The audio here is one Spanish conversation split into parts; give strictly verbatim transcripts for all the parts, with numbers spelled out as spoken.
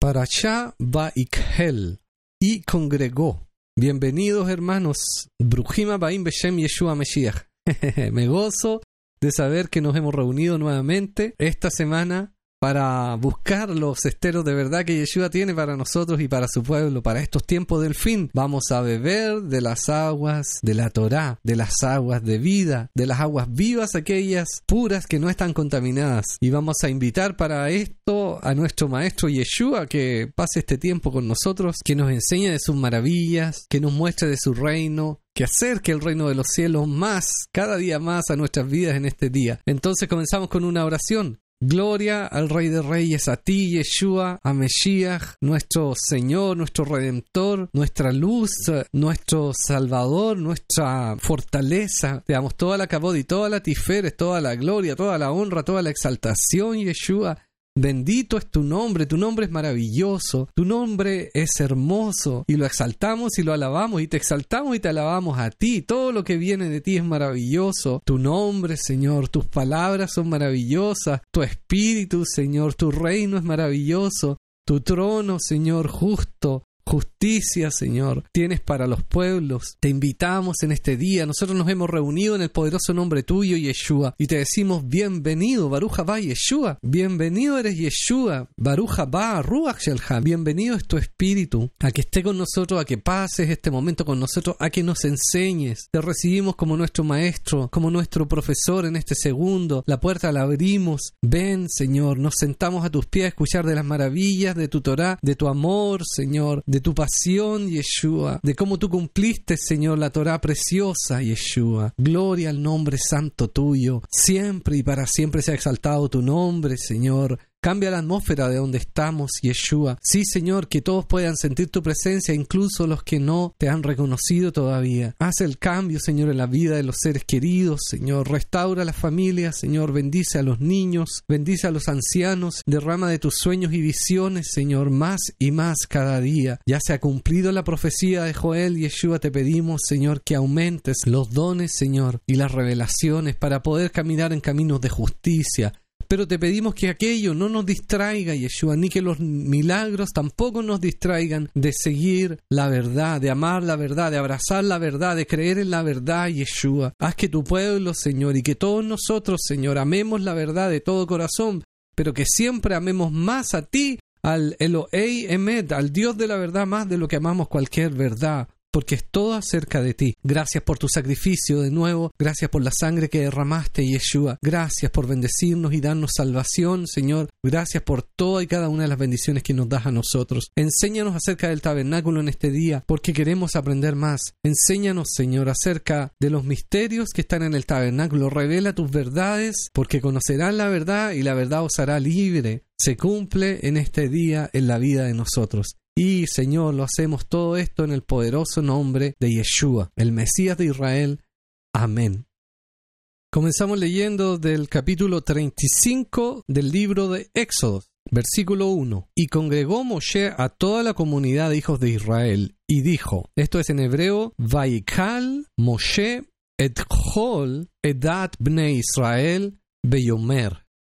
Parashá Vaikhel, y congregó. Bienvenidos, hermanos. Bruchim Habayim Beshem Yeshua Mashiach. Me gozo de saber que nos hemos reunido nuevamente esta semana para buscar los esteros de verdad que Yeshua tiene para nosotros y para su pueblo, para estos tiempos del fin. Vamos a beber de las aguas de la Torá, de las aguas de vida, de las aguas vivas, aquellas puras que no están contaminadas. Y vamos a invitar para esto a nuestro maestro Yeshua que pase este tiempo con nosotros, que nos enseñe de sus maravillas, que nos muestre de su reino, que acerque el reino de los cielos más, cada día más a nuestras vidas en este día. Entonces comenzamos con una oración. Gloria al Rey de Reyes, a ti, Yeshua, a Mesías, nuestro Señor, nuestro Redentor, nuestra luz, nuestro Salvador, nuestra fortaleza. Te damos toda la kabod y toda la tiferes, toda la gloria, toda la honra, toda la exaltación, Yeshua. Bendito es tu nombre, tu nombre es maravilloso, tu nombre es hermoso y lo exaltamos y lo alabamos y te exaltamos y te alabamos a ti. Todo lo que viene de ti es maravilloso. Tu nombre, Señor, tus palabras son maravillosas, tu espíritu, Señor, tu reino es maravilloso, tu trono, Señor, justo. Justicia, Señor, tienes para los pueblos. Te invitamos en este día. Nosotros nos hemos reunido en el poderoso nombre tuyo, Yeshua, y te decimos bienvenido, Baruch haba Yeshua. Bienvenido eres Yeshua, Baruch haba Ruach Shelha. Bienvenido es tu espíritu, a que esté con nosotros, a que pases este momento con nosotros, a que nos enseñes. Te recibimos como nuestro maestro, como nuestro profesor en este segundo. La puerta la abrimos. Ven, Señor, nos sentamos a tus pies a escuchar de las maravillas de tu Torá, de tu amor, Señor, de tu pasión, Yeshua, de cómo tú cumpliste, Señor, la Torá preciosa, Yeshua. Gloria al nombre santo tuyo. Siempre y para siempre sea exaltado tu nombre, Señor. Cambia la atmósfera de donde estamos, Yeshua. Sí, Señor, que todos puedan sentir tu presencia, incluso los que no te han reconocido todavía. Haz el cambio, Señor, en la vida de los seres queridos, Señor. Restaura a las familias, Señor. Bendice a los niños, bendice a los ancianos. Derrama de tus sueños y visiones, Señor, más y más cada día. Ya se ha cumplido la profecía de Joel, Yeshua. Te pedimos, Señor, que aumentes los dones, Señor, y las revelaciones para poder caminar en caminos de justicia. Pero te pedimos que aquello no nos distraiga, Yeshua, ni que los milagros tampoco nos distraigan de seguir la verdad, de amar la verdad, de abrazar la verdad, de creer en la verdad, Yeshua. Haz que tu pueblo, Señor, y que todos nosotros, Señor, amemos la verdad de todo corazón, pero que siempre amemos más a ti, al Elohei Emet, al Dios de la verdad, más de lo que amamos cualquier verdad. Porque es todo acerca de ti. Gracias por tu sacrificio de nuevo. Gracias por la sangre que derramaste, Yeshua. Gracias por bendecirnos y darnos salvación, Señor. Gracias por toda y cada una de las bendiciones que nos das a nosotros. Enséñanos acerca del tabernáculo en este día, porque queremos aprender más. Enséñanos, Señor, acerca de los misterios que están en el tabernáculo. Revela tus verdades, porque conocerán la verdad y la verdad os hará libre. Se cumple en este día en la vida de nosotros. Y, Señor, lo hacemos todo esto en el poderoso nombre de Yeshua, el Mesías de Israel. Amén. Comenzamos leyendo del capítulo treinta y cinco del libro de Éxodo, versículo uno. Y congregó Moshe a toda la comunidad de hijos de Israel, y dijo, esto es en hebreo, Vaikal Moshe et chol edat bnei Israel beyomer.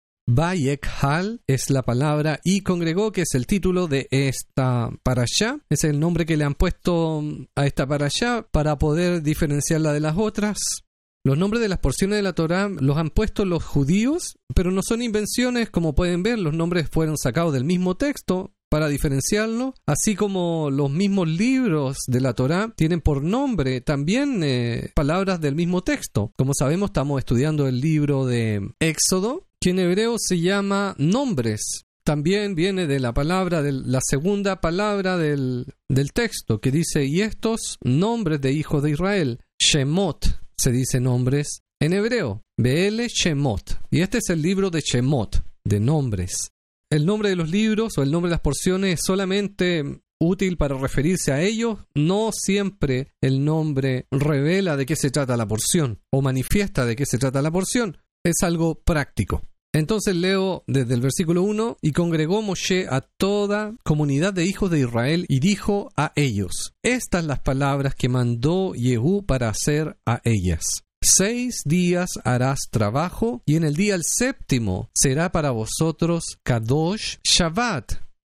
Vayekhal es la palabra y congregó, que es el título de esta parashá. Es el nombre que le han puesto a esta parashá para poder diferenciarla de las otras. Los nombres de las porciones de la Torá los han puesto los judíos, pero no son invenciones, como pueden ver. Los nombres fueron sacados del mismo texto para diferenciarlo, así como los mismos libros de la Torá tienen por nombre también eh, palabras del mismo texto. Como sabemos, estamos estudiando el libro de Éxodo, que en hebreo se llama nombres. También viene de la palabra, de la segunda palabra del, del texto, que dice, y estos nombres de hijos de Israel, Shemot, se dice nombres en hebreo, Be'ele Shemot. Y este es el libro de Shemot, de nombres. El nombre de los libros o el nombre de las porciones es solamente útil para referirse a ellos. No siempre el nombre revela de qué se trata la porción o manifiesta de qué se trata la porción. Es algo práctico. Entonces leo desde el versículo uno, y congregó Moshe a toda comunidad de hijos de Israel y dijo a ellos, estas las palabras que mandó Jehú para hacer a ellas. Seis días harás trabajo, y en el día el séptimo será para vosotros Kadosh Shabbat,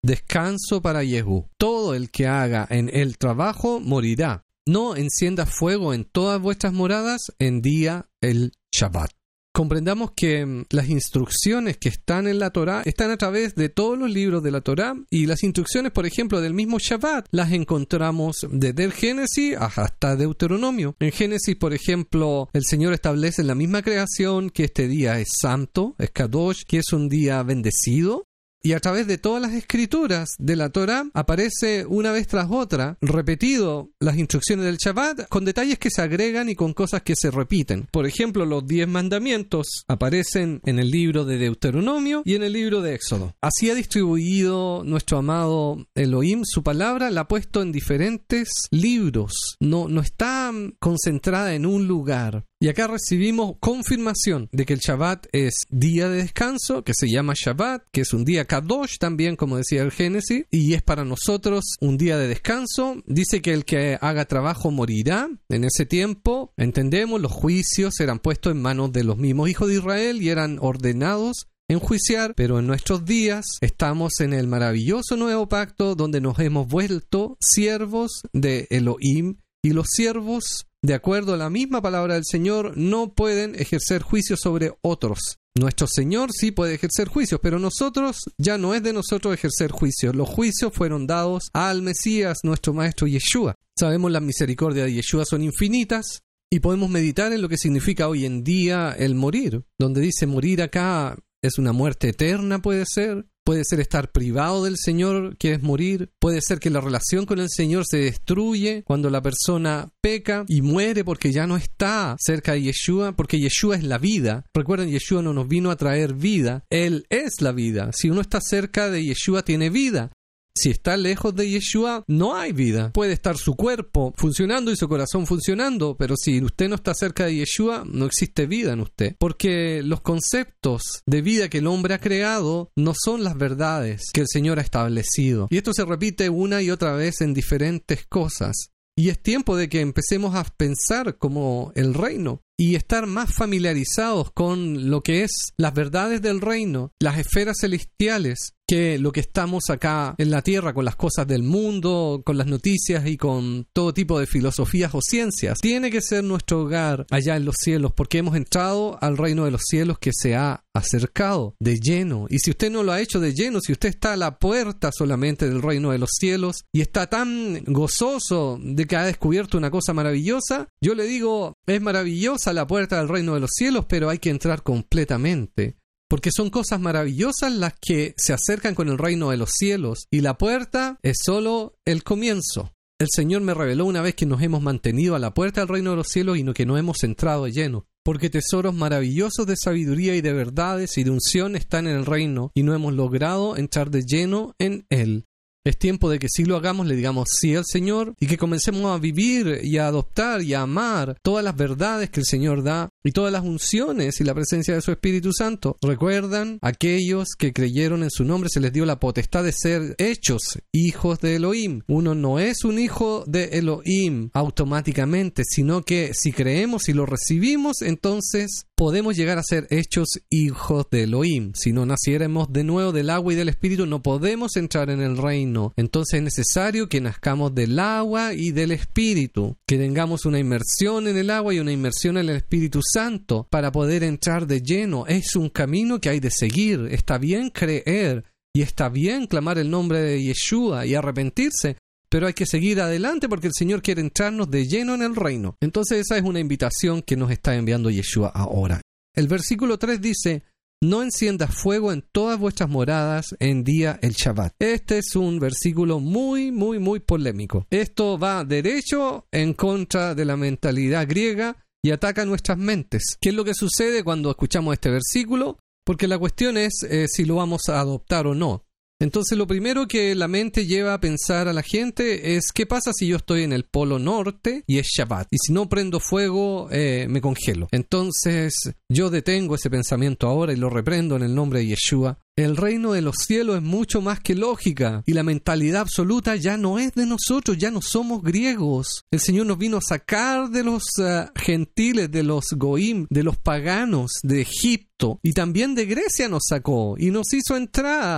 descanso para Yehú. Todo el que haga en él trabajo morirá. No encienda fuego en todas vuestras moradas en día el Shabbat. Comprendamos que las instrucciones que están en la Torá están a través de todos los libros de la Torá, y las instrucciones, por ejemplo, del mismo Shabbat las encontramos desde el Génesis hasta Deuteronomio. En Génesis, por ejemplo, el Señor establece en la misma creación que este día es santo, es Kadosh, que es un día bendecido. Y a través de todas las escrituras de la Torá aparece una vez tras otra, repetido, las instrucciones del Shabbat, con detalles que se agregan y con cosas que se repiten. Por ejemplo, los diez mandamientos aparecen en el libro de Deuteronomio y en el libro de Éxodo. Así ha distribuido nuestro amado Elohim su palabra, la ha puesto en diferentes libros. No, no está concentrada en un lugar. Y acá recibimos confirmación de que el Shabbat es día de descanso, que se llama Shabbat, que es un día Kadosh también, como decía el Génesis, y es para nosotros un día de descanso. Dice que el que haga trabajo morirá. En ese tiempo, entendemos, los juicios eran puestos en manos de los mismos hijos de Israel y eran ordenados enjuiciar, pero en nuestros días estamos en el maravilloso nuevo pacto donde nos hemos vuelto siervos de Elohim, y los siervos, de acuerdo a la misma palabra del Señor, no pueden ejercer juicios sobre otros. Nuestro Señor sí puede ejercer juicios, pero nosotros, ya no es de nosotros ejercer juicios. Los juicios fueron dados al Mesías, nuestro Maestro Yeshua. Sabemos las misericordias de Yeshua son infinitas, y podemos meditar en lo que significa hoy en día el morir, donde dice morir acá es una muerte eterna, puede ser. Puede ser estar privado del Señor, que es morir. Puede ser que la relación con el Señor se destruye cuando la persona peca y muere porque ya no está cerca de Yeshua, porque Yeshua es la vida. Recuerden, Yeshua no nos vino a traer vida, Él es la vida. Si uno está cerca de Yeshua, tiene vida. Si está lejos de Yeshua, no hay vida. Puede estar su cuerpo funcionando y su corazón funcionando, pero si usted no está cerca de Yeshua, no existe vida en usted. Porque los conceptos de vida que el hombre ha creado no son las verdades que el Señor ha establecido. Y esto se repite una y otra vez en diferentes cosas. Y es tiempo de que empecemos a pensar como el reino y estar más familiarizados con lo que es las verdades del reino, las esferas celestiales, que lo que estamos acá en la tierra con las cosas del mundo, con las noticias y con todo tipo de filosofías o ciencias. Tiene que ser nuestro hogar allá en los cielos, porque hemos entrado al reino de los cielos que se ha acercado de lleno. Y si usted no lo ha hecho de lleno, si usted está a la puerta solamente del reino de los cielos y está tan gozoso de que ha descubierto una cosa maravillosa, yo le digo, es maravillosa la puerta del reino de los cielos, pero hay que entrar completamente. Porque son cosas maravillosas las que se acercan con el reino de los cielos, y la puerta es solo el comienzo. El Señor me reveló una vez que nos hemos mantenido a la puerta del reino de los cielos y no que no hemos entrado de lleno. Porque tesoros maravillosos de sabiduría y de verdades y de unción están en el reino y no hemos logrado entrar de lleno en él. Es tiempo de que sí lo hagamos, le digamos sí al Señor y que comencemos a vivir y a adoptar y a amar todas las verdades que el Señor da y todas las unciones y la presencia de su Espíritu Santo. Recuerdan, aquellos que creyeron en su nombre se les dio la potestad de ser hechos hijos de Elohim. Uno no es un hijo de Elohim automáticamente, sino que si creemos y lo recibimos, entonces podemos llegar a ser hechos hijos de Elohim. Si no naciéramos de nuevo del agua y del Espíritu, no podemos entrar en el reino. Entonces es necesario que nazcamos del agua y del Espíritu, que tengamos una inmersión en el agua y una inmersión en el Espíritu Santo para poder entrar de lleno. Es un camino que hay de seguir. Está bien creer y está bien clamar el nombre de Yeshua y arrepentirse, pero hay que seguir adelante porque el Señor quiere entrarnos de lleno en el reino. Entonces esa es una invitación que nos está enviando Yeshua ahora. El versículo tres dice: no enciendas fuego en todas vuestras moradas en día el Shabbat. Este es un versículo muy, muy, muy polémico. Esto va derecho en contra de la mentalidad griega y ataca nuestras mentes. ¿Qué es lo que sucede cuando escuchamos este versículo? Porque la cuestión es eh, si lo vamos a adoptar o no. Entonces lo primero que la mente lleva a pensar a la gente es: ¿qué pasa si yo estoy en el polo norte y es Shabbat? Y si no prendo fuego, eh, me congelo. Entonces yo detengo ese pensamiento ahora y lo reprendo en el nombre de Yeshua. El reino de los cielos es mucho más que lógica y la mentalidad absoluta ya no es de nosotros, ya no somos griegos. El Señor nos vino a sacar de los uh, gentiles, de los goim, de los paganos, de Egipto, y también de Grecia nos sacó y nos hizo entrar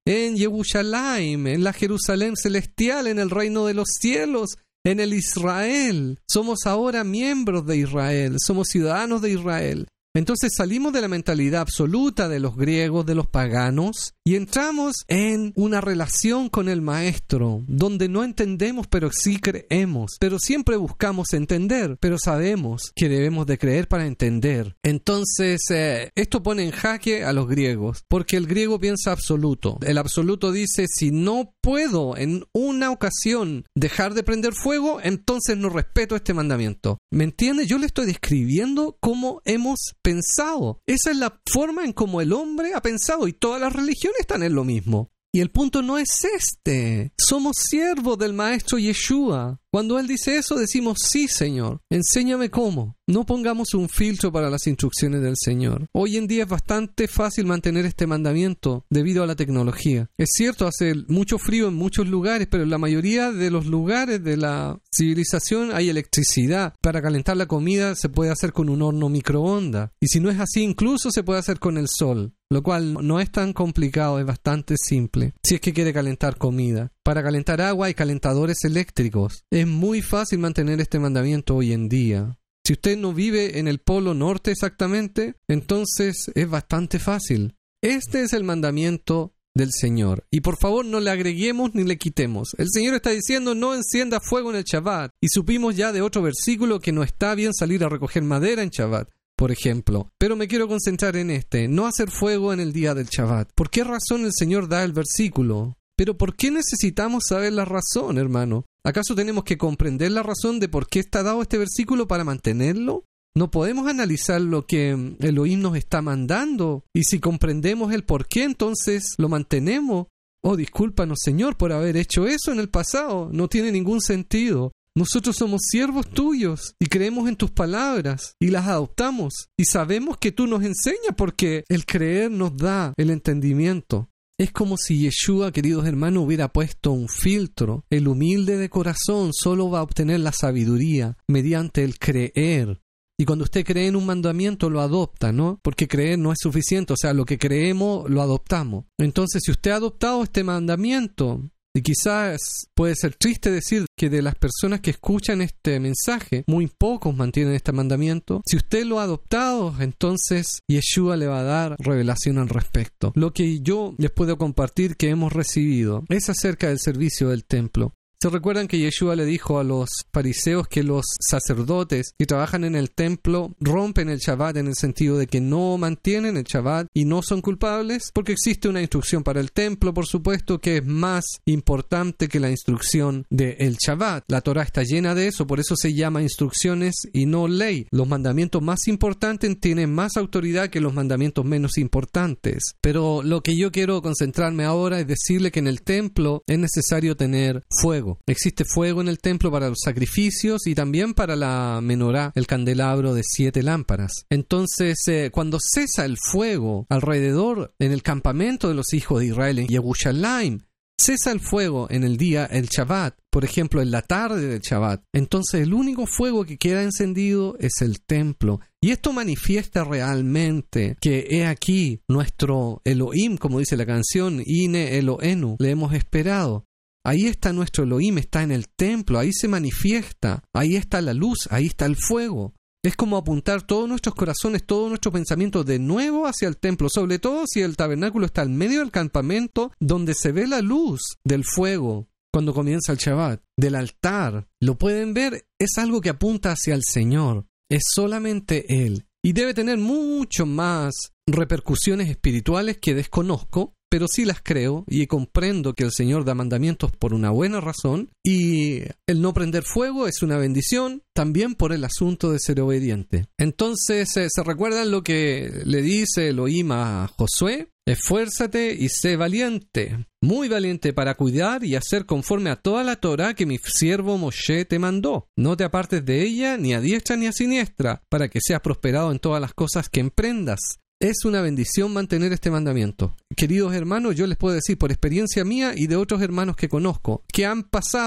en Yerushalayim, en la Jerusalén celestial, en el reino de los cielos, en el Israel. Somos ahora miembros de Israel, somos ciudadanos de Israel. Entonces salimos de la mentalidad absoluta de los griegos, de los paganos, y entramos en una relación con el Maestro, donde no entendemos, pero sí creemos. Pero siempre buscamos entender, pero sabemos que debemos de creer para entender. Entonces, eh, esto pone en jaque a los griegos, porque el griego piensa absoluto. El absoluto dice, si no puedo en una ocasión dejar de prender fuego, entonces no respeto este mandamiento. ¿Me entiende? Yo le estoy describiendo cómo hemos pensado. Esa es la forma en cómo el hombre ha pensado, y todas las religiones están en lo mismo. Y el punto no es este. Somos siervos del Maestro Yeshua. Cuando Él dice eso, decimos, sí, Señor, enséñame cómo. No pongamos un filtro para las instrucciones del Señor. Hoy en día es bastante fácil mantener este mandamiento debido a la tecnología. Es cierto, hace mucho frío en muchos lugares, pero en la mayoría de los lugares de la civilización hay electricidad. Para calentar la comida se puede hacer con un horno microondas. Y si no es así, incluso se puede hacer con el sol, lo cual no es tan complicado, es bastante simple. Si es que quiere calentar comida. Para calentar agua hay calentadores eléctricos. Es muy fácil mantener este mandamiento hoy en día. Si usted no vive en el polo norte exactamente, entonces es bastante fácil. Este es el mandamiento del Señor. Y por favor no le agreguemos ni le quitemos. El Señor está diciendo no encienda fuego en el Shabbat. Y supimos ya de otro versículo que no está bien salir a recoger madera en Shabbat, por ejemplo. Pero me quiero concentrar en este. No hacer fuego en el día del Shabbat. ¿Por qué razón el Señor da el versículo? Pero ¿por qué necesitamos saber la razón, hermano? ¿Acaso tenemos que comprender la razón de por qué está dado este versículo para mantenerlo? ¿No podemos analizar lo que Elohim nos está mandando? Y si comprendemos el por qué, entonces lo mantenemos. Oh, discúlpanos, Señor, por haber hecho eso en el pasado. No tiene ningún sentido. Nosotros somos siervos tuyos y creemos en tus palabras y las adoptamos. Y sabemos que tú nos enseñas porque el creer nos da el entendimiento. Es como si Yeshua, queridos hermanos, hubiera puesto un filtro. El humilde de corazón solo va a obtener la sabiduría mediante el creer. Y cuando usted cree en un mandamiento, lo adopta, ¿no? Porque creer no es suficiente. O sea, lo que creemos, lo adoptamos. Entonces, si usted ha adoptado este mandamiento, y quizás puede ser triste decir que de las personas que escuchan este mensaje, muy pocos mantienen este mandamiento. Si usted lo ha adoptado, entonces Yeshua le va a dar revelación al respecto. Lo que yo les puedo compartir que hemos recibido es acerca del servicio del templo. ¿Se recuerdan que Yeshua le dijo a los fariseos que los sacerdotes que trabajan en el templo rompen el Shabbat en el sentido de que no mantienen el Shabbat y no son culpables? Porque existe una instrucción para el templo, por supuesto, que es más importante que la instrucción del Shabbat. La Torah está llena de eso, por eso se llama instrucciones y no ley. Los mandamientos más importantes tienen más autoridad que los mandamientos menos importantes. Pero lo que yo quiero concentrarme ahora es decirle que en el templo es necesario tener fuego. Existe fuego en el templo para los sacrificios y también para la menorá, el candelabro de siete lámparas. Entonces, eh, cuando cesa el fuego alrededor en el campamento de los hijos de Israel en Yerushalayim, cesa el fuego en el día, el Shabbat, por ejemplo, en la tarde del Shabbat. Entonces, el único fuego que queda encendido es el templo. Y esto manifiesta realmente que he aquí nuestro Elohim, como dice la canción, Ine Elohenu, le hemos esperado. Ahí está nuestro Elohim, está en el templo, ahí se manifiesta, ahí está la luz, ahí está el fuego. Es como apuntar todos nuestros corazones, todos nuestros pensamientos de nuevo hacia el templo, sobre todo si el tabernáculo está en medio del campamento donde se ve la luz del fuego cuando comienza el Shabbat, del altar. Lo pueden ver, es algo que apunta hacia el Señor, es solamente Él. Y debe tener mucho más repercusiones espirituales que desconozco, pero sí las creo y comprendo que el Señor da mandamientos por una buena razón y el no prender fuego es una bendición también por el asunto de ser obediente. Entonces, eh, ¿se recuerdan lo que le dice Elohim a Josué? Esfuérzate y sé valiente, muy valiente para cuidar y hacer conforme a toda la Torah que mi siervo Moshe te mandó. No te apartes de ella ni a diestra ni a siniestra, para que seas prosperado en todas las cosas que emprendas. Es una bendición mantener este mandamiento. Queridos hermanos, yo les puedo decir por experiencia mía y de otros hermanos que conozco, que han pasado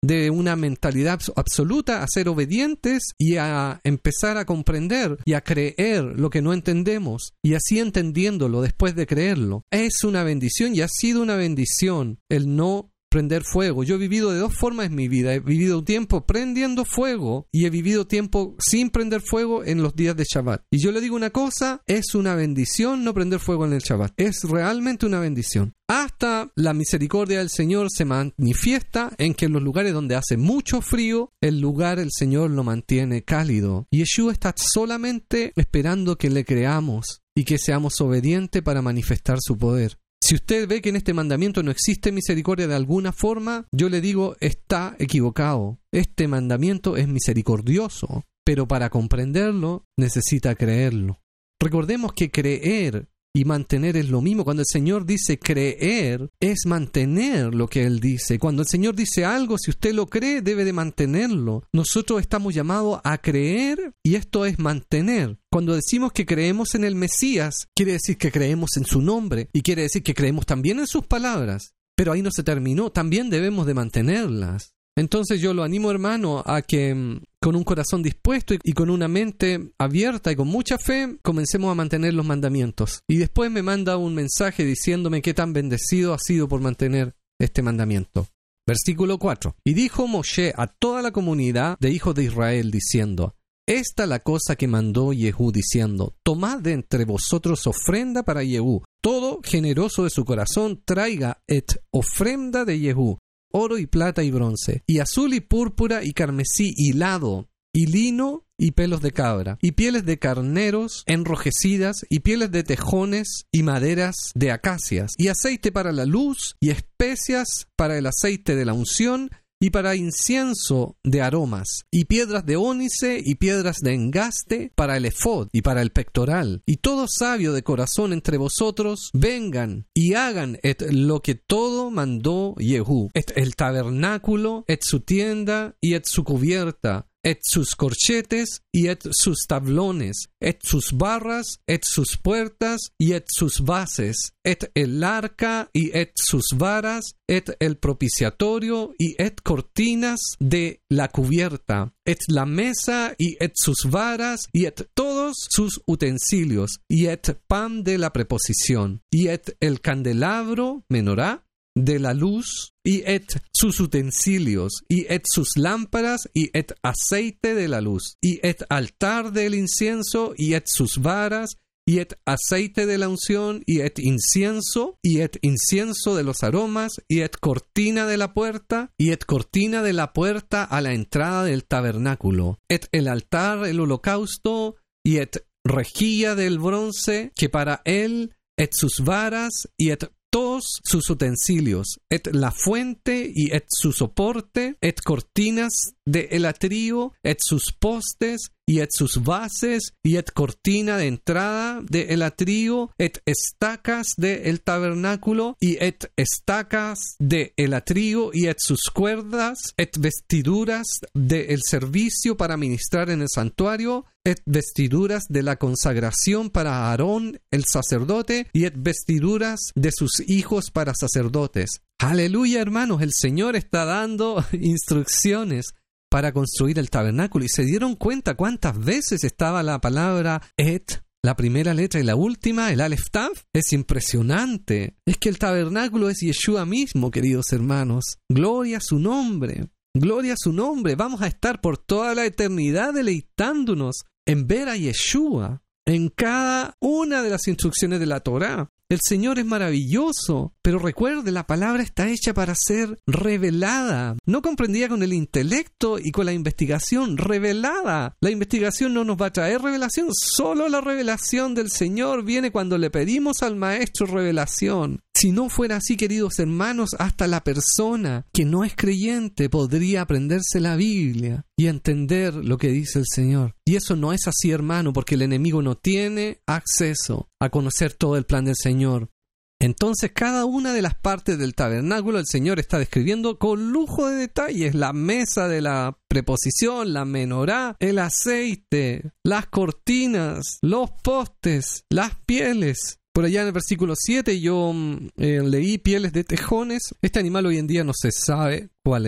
de una mentalidad absoluta a ser obedientes y a empezar a comprender y a creer lo que no entendemos, y así entendiéndolo después de creerlo. Es una bendición y ha sido una bendición el no prender fuego. Yo he vivido de dos formas en mi vida. He vivido un tiempo prendiendo fuego y he vivido tiempo sin prender fuego en los días de Shabbat. Y yo le digo una cosa, es una bendición no prender fuego en el Shabbat. Es realmente una bendición. Hasta la misericordia del Señor se manifiesta en que en los lugares donde hace mucho frío, el lugar el Señor lo mantiene cálido. Y Yeshua está solamente esperando que le creamos y que seamos obedientes para manifestar su poder. Si usted ve que en este mandamiento no existe misericordia de alguna forma, yo le digo, está equivocado. Este mandamiento es misericordioso, pero para comprenderlo necesita creerlo. Recordemos que creer y mantener es lo mismo. Cuando el Señor dice creer, es mantener lo que Él dice. Cuando el Señor dice algo, si usted lo cree, debe de mantenerlo. Nosotros estamos llamados a creer y esto es mantener. Cuando decimos que creemos en el Mesías, quiere decir que creemos en su nombre y quiere decir que creemos también en sus palabras. Pero ahí no se terminó, también debemos de mantenerlas. Entonces yo lo animo, hermano, a que con un corazón dispuesto y con una mente abierta y con mucha fe, comencemos a mantener los mandamientos. Y después me manda un mensaje diciéndome qué tan bendecido ha sido por mantener este mandamiento. Versículo cuatro. Y dijo Moshe a toda la comunidad de hijos de Israel diciendo: esta la cosa que mandó Yehú diciendo: tomad de entre vosotros ofrenda para Yehú. Todo generoso de su corazón traiga et ofrenda de Yehú. Oro y plata y bronce, y azul y púrpura y carmesí hilado, y lino y pelos de cabra, y pieles de carneros enrojecidas, y pieles de tejones y maderas de acacias, y aceite para la luz, y especias para el aceite de la unción, y para incienso de aromas, y piedras de ónice y piedras de engaste para el efod y para el pectoral. Y todo sabio de corazón entre vosotros, vengan y hagan et lo que todo mandó Yehú, et el tabernáculo, et su tienda, y et su cubierta, et sus corchetes, y et sus tablones, et sus barras, et sus puertas, y et sus bases, et el arca, y et sus varas, et el propiciatorio, y et cortinas de la cubierta, et la mesa, y et sus varas, y et todos sus utensilios, y et pan de la preposición, y et el candelabro, menorá, de la luz, y et sus utensilios, y et sus lámparas, y et aceite de la luz, y et altar del incienso, y et sus varas, y et aceite de la unción, y et incienso, y et incienso de los aromas, y et cortina de la puerta, y et cortina de la puerta a la entrada del tabernáculo, et el altar, el holocausto, y et rejilla del bronce, que para él, et sus varas, y et todos sus utensilios, et la fuente y et su soporte, et cortinas de el atrio, et sus postes, y et sus bases, y et cortina de entrada de el atrio, et estacas de el tabernáculo, y et estacas de el atrio, y et sus cuerdas, et vestiduras de el servicio para ministrar en el santuario, et vestiduras de la consagración para Aarón el sacerdote, y et vestiduras de sus hijos para sacerdotes. Aleluya, hermanos, el Señor está dando instrucciones para construir el tabernáculo. ¿Y se dieron cuenta cuántas veces estaba la palabra et? La primera letra y la última, el Aleph Tav. Es impresionante. Es que el tabernáculo es Yeshua mismo, queridos hermanos. Gloria a su nombre. Gloria a su nombre. Vamos a estar por toda la eternidad deleitándonos en ver a Yeshua en cada una de las instrucciones de la Torá. El Señor es maravilloso, pero recuerde, la palabra está hecha para ser revelada, no comprendida con el intelecto y con la investigación, revelada. La investigación no nos va a traer revelación, solo la revelación del Señor viene cuando le pedimos al Maestro revelación. Si no fuera así, queridos hermanos, hasta la persona que no es creyente podría aprenderse la Biblia y entender lo que dice el Señor. Y eso no es así, hermano, porque el enemigo no tiene acceso a conocer todo el plan del Señor. Entonces, cada una de las partes del tabernáculo el Señor está describiendo con lujo de detalles: la mesa de la preposición, la menorá, el aceite, las cortinas, los postes, las pieles. Por allá en el versículo siete yo eh, leí pieles de tejones. Este animal hoy en día no se sabe cuál es,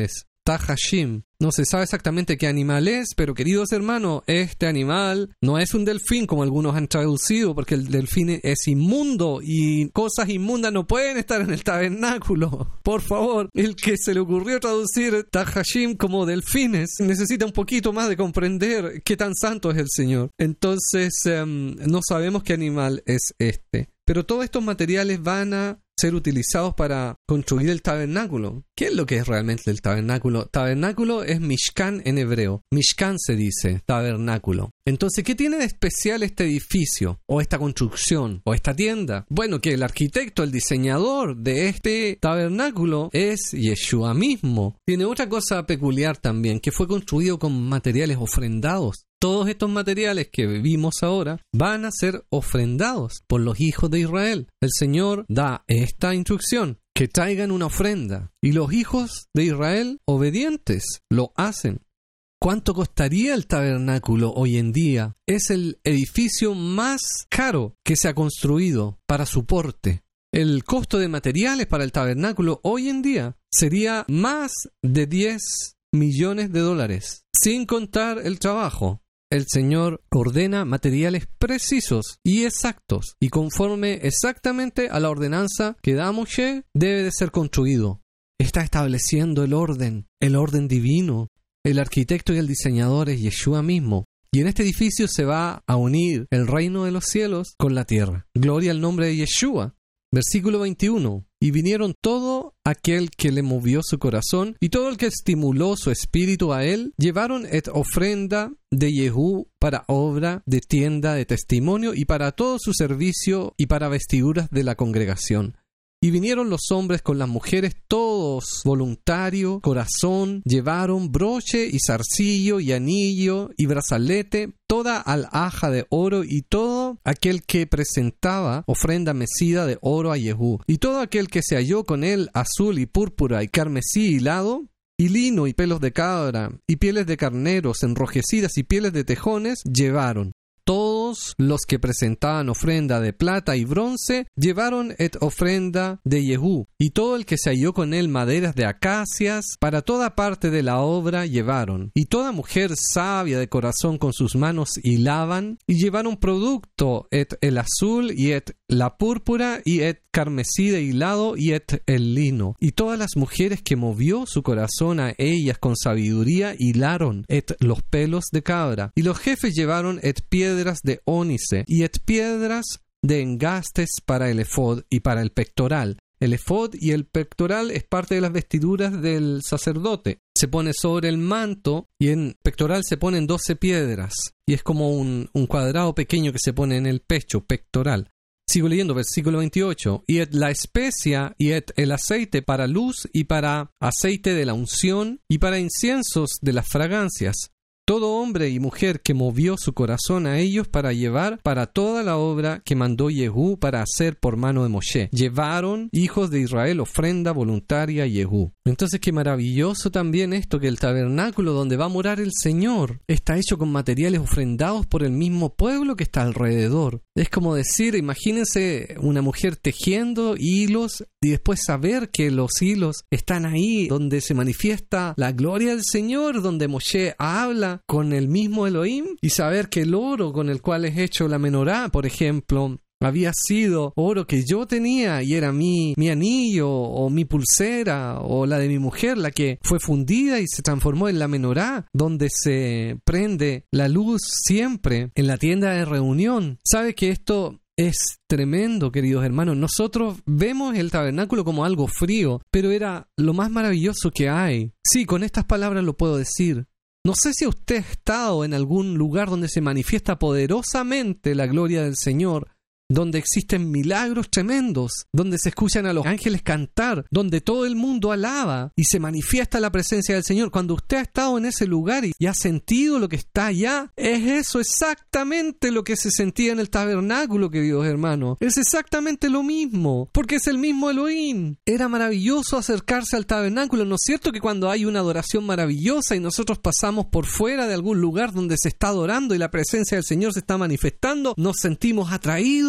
Tahashim. No se sabe exactamente qué animal es, pero queridos hermanos, este animal no es un delfín como algunos han traducido, porque el delfín es inmundo y cosas inmundas no pueden estar en el tabernáculo. Por favor, el que se le ocurrió traducir Tahashim como delfines necesita un poquito más de comprender qué tan santo es el Señor. Entonces, um, no sabemos qué animal es este. Pero todos estos materiales van a ser utilizados para construir el tabernáculo. ¿Qué es lo que es realmente el tabernáculo? Tabernáculo es Mishkan en hebreo. Mishkan se dice tabernáculo. Entonces, ¿qué tiene de especial este edificio? O esta construcción, o esta tienda. Bueno, que el arquitecto, el diseñador de este tabernáculo es Yeshua mismo. Tiene otra cosa peculiar también, que fue construido con materiales ofrendados. Todos estos materiales que vimos ahora van a ser ofrendados por los hijos de Israel. El Señor da esta instrucción, que traigan una ofrenda. Y los hijos de Israel, obedientes, lo hacen. ¿Cuánto costaría el tabernáculo hoy en día? Es el edificio más caro que se ha construido para su porte. El costo de materiales para el tabernáculo hoy en día sería más de diez millones de dólares, sin contar el trabajo. El Señor ordena materiales precisos y exactos, y conforme exactamente a la ordenanza que da Moshe, debe de ser construido. Está estableciendo el orden, el orden divino. El arquitecto y el diseñador es Yeshua mismo. Y en este edificio se va a unir el reino de los cielos con la tierra. Gloria al nombre de Yeshua. Versículo veintiuno. Y vinieron todo aquel que le movió su corazón y todo el que estimuló su espíritu a él, llevaron et ofrenda de Yehú para obra de tienda de testimonio y para todo su servicio y para vestiduras de la congregación. Y vinieron los hombres con las mujeres, todos voluntario, corazón, llevaron broche y zarcillo y anillo y brazalete, toda alhaja de oro y todo aquel que presentaba ofrenda mecida de oro a Yehú. Y todo aquel que se halló con él azul y púrpura y carmesí hilado, y lino y pelos de cabra y pieles de carneros enrojecidas y pieles de tejones, llevaron. Todos los que presentaban ofrenda de plata y bronce llevaron et ofrenda de Yehú, y todo el que se halló con él maderas de acacias para toda parte de la obra llevaron. Y toda mujer sabia de corazón con sus manos hilaban, y llevaron producto et el azul y et la púrpura y et carmesí de hilado y et el lino. Y todas las mujeres que movió su corazón a ellas con sabiduría hilaron et los pelos de cabra. Y los jefes llevaron et piedras de ónice y et piedras de engastes para el efod y para el pectoral. El efod y el pectoral es parte de las vestiduras del sacerdote. Se pone sobre el manto y en pectoral se ponen doce piedras. Y es como un, un cuadrado pequeño que se pone en el pecho, pectoral. Sigo leyendo, versículo veintiocho. Y et la especia y et el aceite para luz y para aceite de la unción y para inciensos de las fragancias. Todo hombre y mujer que movió su corazón a ellos para llevar para toda la obra que mandó Yehú para hacer por mano de Moshe. Llevaron, hijos de Israel, ofrenda voluntaria a Yehú. Entonces, qué maravilloso también esto, que el tabernáculo donde va a morar el Señor está hecho con materiales ofrendados por el mismo pueblo que está alrededor. Es como decir, imagínense una mujer tejiendo hilos y después saber que los hilos están ahí donde se manifiesta la gloria del Señor, donde Moshe habla con el mismo Elohim, y saber que el oro con el cual es hecho la menorá, por ejemplo, había sido oro que yo tenía y era mi, mi anillo o mi pulsera o la de mi mujer, la que fue fundida y se transformó en la menorá, donde se prende la luz siempre en la tienda de reunión. ¿Sabe que esto es tremendo, queridos hermanos? Nosotros vemos el tabernáculo como algo frío, pero era lo más maravilloso que hay. Sí, con estas palabras lo puedo decir. No sé si usted ha estado en algún lugar donde se manifiesta poderosamente la gloria del Señor, donde existen milagros tremendos, donde se escuchan a los ángeles cantar, donde todo el mundo alaba y se manifiesta la presencia del Señor. Cuando usted ha estado en ese lugar y, y ha sentido lo que está allá, es eso exactamente lo que se sentía en el tabernáculo, queridos hermanos. Es exactamente lo mismo, porque es el mismo Elohim. Era maravilloso acercarse al tabernáculo. ¿No es cierto que cuando hay una adoración maravillosa y nosotros pasamos por fuera de algún lugar donde se está adorando y la presencia del Señor se está manifestando, nos sentimos atraídos?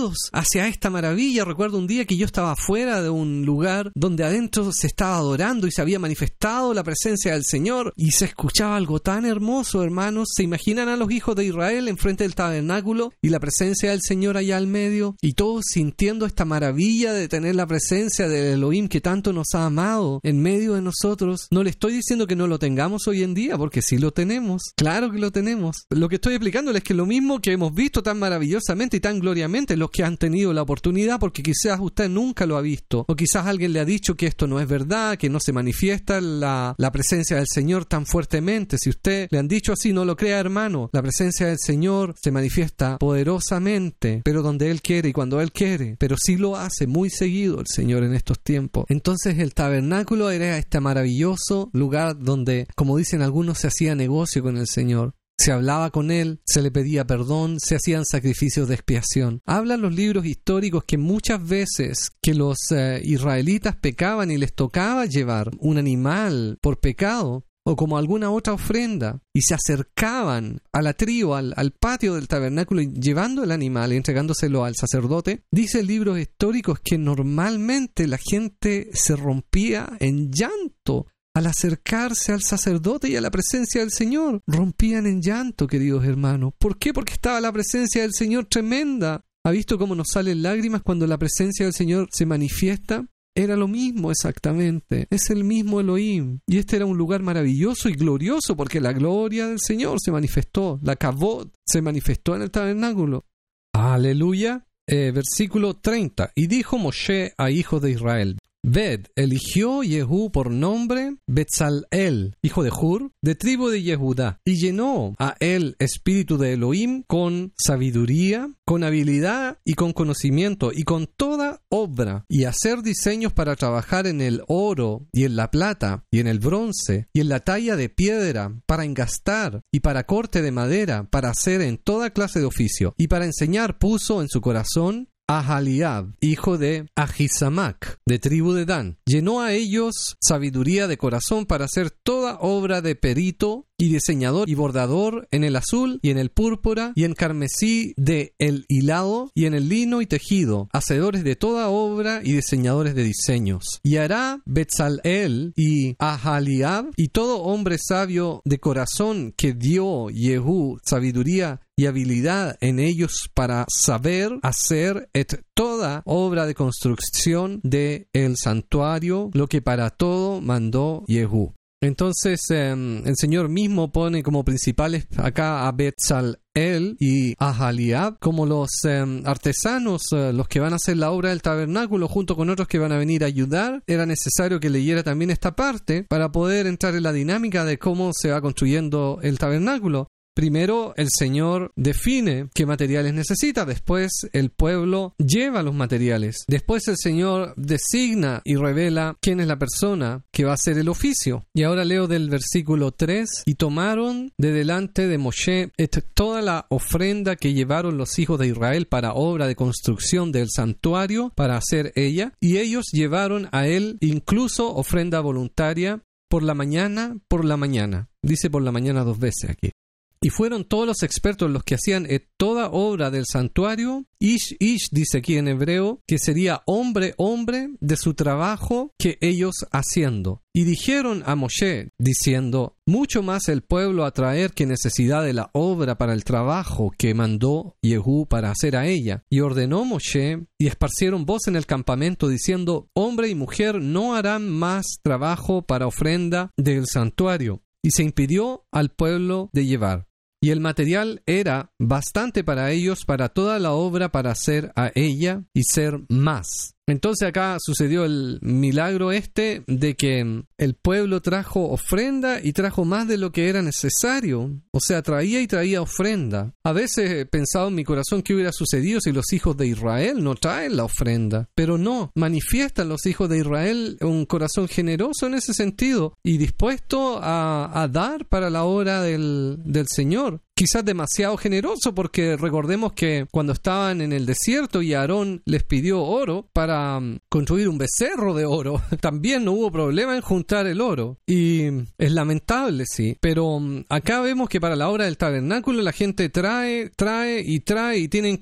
movidos hacia esta maravilla. Recuerdo un día que yo estaba fuera de un lugar donde adentro se estaba adorando y se había manifestado la presencia del Señor y se escuchaba algo tan hermoso, hermanos. ¿Se imaginan a los hijos de Israel enfrente del tabernáculo y la presencia del Señor allá al medio? Y todos sintiendo esta maravilla de tener la presencia del Elohim que tanto nos ha amado en medio de nosotros. No le estoy diciendo que no lo tengamos hoy en día, porque sí lo tenemos. Claro que lo tenemos. Lo que estoy explicándoles es que lo mismo que hemos visto tan maravillosamente y tan gloriamente los que han tenido la oportunidad, porque quizás usted nunca lo ha visto, o quizás alguien le ha dicho que esto no es verdad, que no se manifiesta la, la presencia del Señor tan fuertemente. Si usted le han dicho así, no lo crea, hermano. La presencia del Señor se manifiesta poderosamente, pero donde Él quiere y cuando Él quiere, pero sí lo hace muy seguido el Señor en estos tiempos. Entonces el tabernáculo era este maravilloso lugar donde, como dicen algunos, se hacía negocio con el Señor. Se hablaba con Él, se le pedía perdón, se hacían sacrificios de expiación. Hablan los libros históricos que muchas veces que los eh, israelitas pecaban y les tocaba llevar un animal por pecado o como alguna otra ofrenda, y se acercaban a la tribu, al, al patio del tabernáculo, llevando el animal y entregándoselo al sacerdote. Dice libros históricos que normalmente la gente se rompía en llanto al acercarse al sacerdote y a la presencia del Señor. Rompían en llanto, queridos hermanos. ¿Por qué? Porque estaba la presencia del Señor tremenda. ¿Ha visto cómo nos salen lágrimas cuando la presencia del Señor se manifiesta? Era lo mismo exactamente, es el mismo Elohim. Y este era un lugar maravilloso y glorioso porque la gloria del Señor se manifestó, la Kavod se manifestó en el tabernáculo. Aleluya. Eh, versículo treinta. Y dijo Moshe a hijos de Israel: Ved, eligió Jehú por nombre Betzalel, hijo de Hur, de tribu de Yehudá, y llenó a él espíritu de Elohim con sabiduría, con habilidad y con conocimiento, y con toda obra, y hacer diseños para trabajar en el oro, y en la plata, y en el bronce, y en la talla de piedra, para engastar, y para corte de madera, para hacer en toda clase de oficio, y para enseñar puso en su corazón a Ahaliab, hijo de Ahisamac, de tribu de Dan. Llenó a ellos sabiduría de corazón para hacer toda obra de perito y diseñador y bordador en el azul y en el púrpura y en carmesí de el hilado y en el lino y tejido, hacedores de toda obra y diseñadores de diseños. Y hará Betzalel y Ahaliab y todo hombre sabio de corazón que dio Jehú sabiduría y habilidad en ellos para saber hacer et toda obra de construcción de el santuario, lo que para todo mandó Jehú. Entonces eh, el Señor mismo pone como principales acá a Betzalel y a Ahaliab como los eh, artesanos, eh, los que van a hacer la obra del tabernáculo junto con otros que van a venir a ayudar. Era necesario que leyera también esta parte para poder entrar en la dinámica de cómo se va construyendo el tabernáculo. Primero, el Señor define qué materiales necesita. Después, el pueblo lleva los materiales. Después, el Señor designa y revela quién es la persona que va a hacer el oficio. Y ahora leo del versículo tres. Y tomaron de delante de Moshe toda la ofrenda que llevaron los hijos de Israel para obra de construcción del santuario para hacer ella. Y ellos llevaron a él incluso ofrenda voluntaria por la mañana, por la mañana. Dice por la mañana dos veces aquí. Y fueron todos los expertos los que hacían toda obra del santuario. Ish, Ish, dice aquí en hebreo, que sería hombre, hombre, de su trabajo que ellos haciendo. Y dijeron a Moshe, diciendo, mucho más el pueblo a traer que necesidad de la obra para el trabajo que mandó Jehú para hacer a ella. Y ordenó Moshe, y esparcieron voz en el campamento, diciendo, hombre y mujer no harán más trabajo para ofrenda del santuario. Y se impidió al pueblo de llevar. Y el material era bastante para ellos, para toda la obra, para hacer a ella y ser más. Entonces acá sucedió el milagro este de que el pueblo trajo ofrenda y trajo más de lo que era necesario. O sea, traía y traía ofrenda. A veces he pensado en mi corazón qué hubiera sucedido si los hijos de Israel no traen la ofrenda. Pero no, manifiestan los hijos de Israel un corazón generoso en ese sentido y dispuesto a, a dar para la obra del, del Señor. Quizás demasiado generoso, porque recordemos que cuando estaban en el desierto y Aarón les pidió oro para um, construir un becerro de oro, también no hubo problema en juntar el oro. Y es lamentable, sí. Pero um, acá vemos que para la obra del tabernáculo la gente trae, trae y trae y tienen que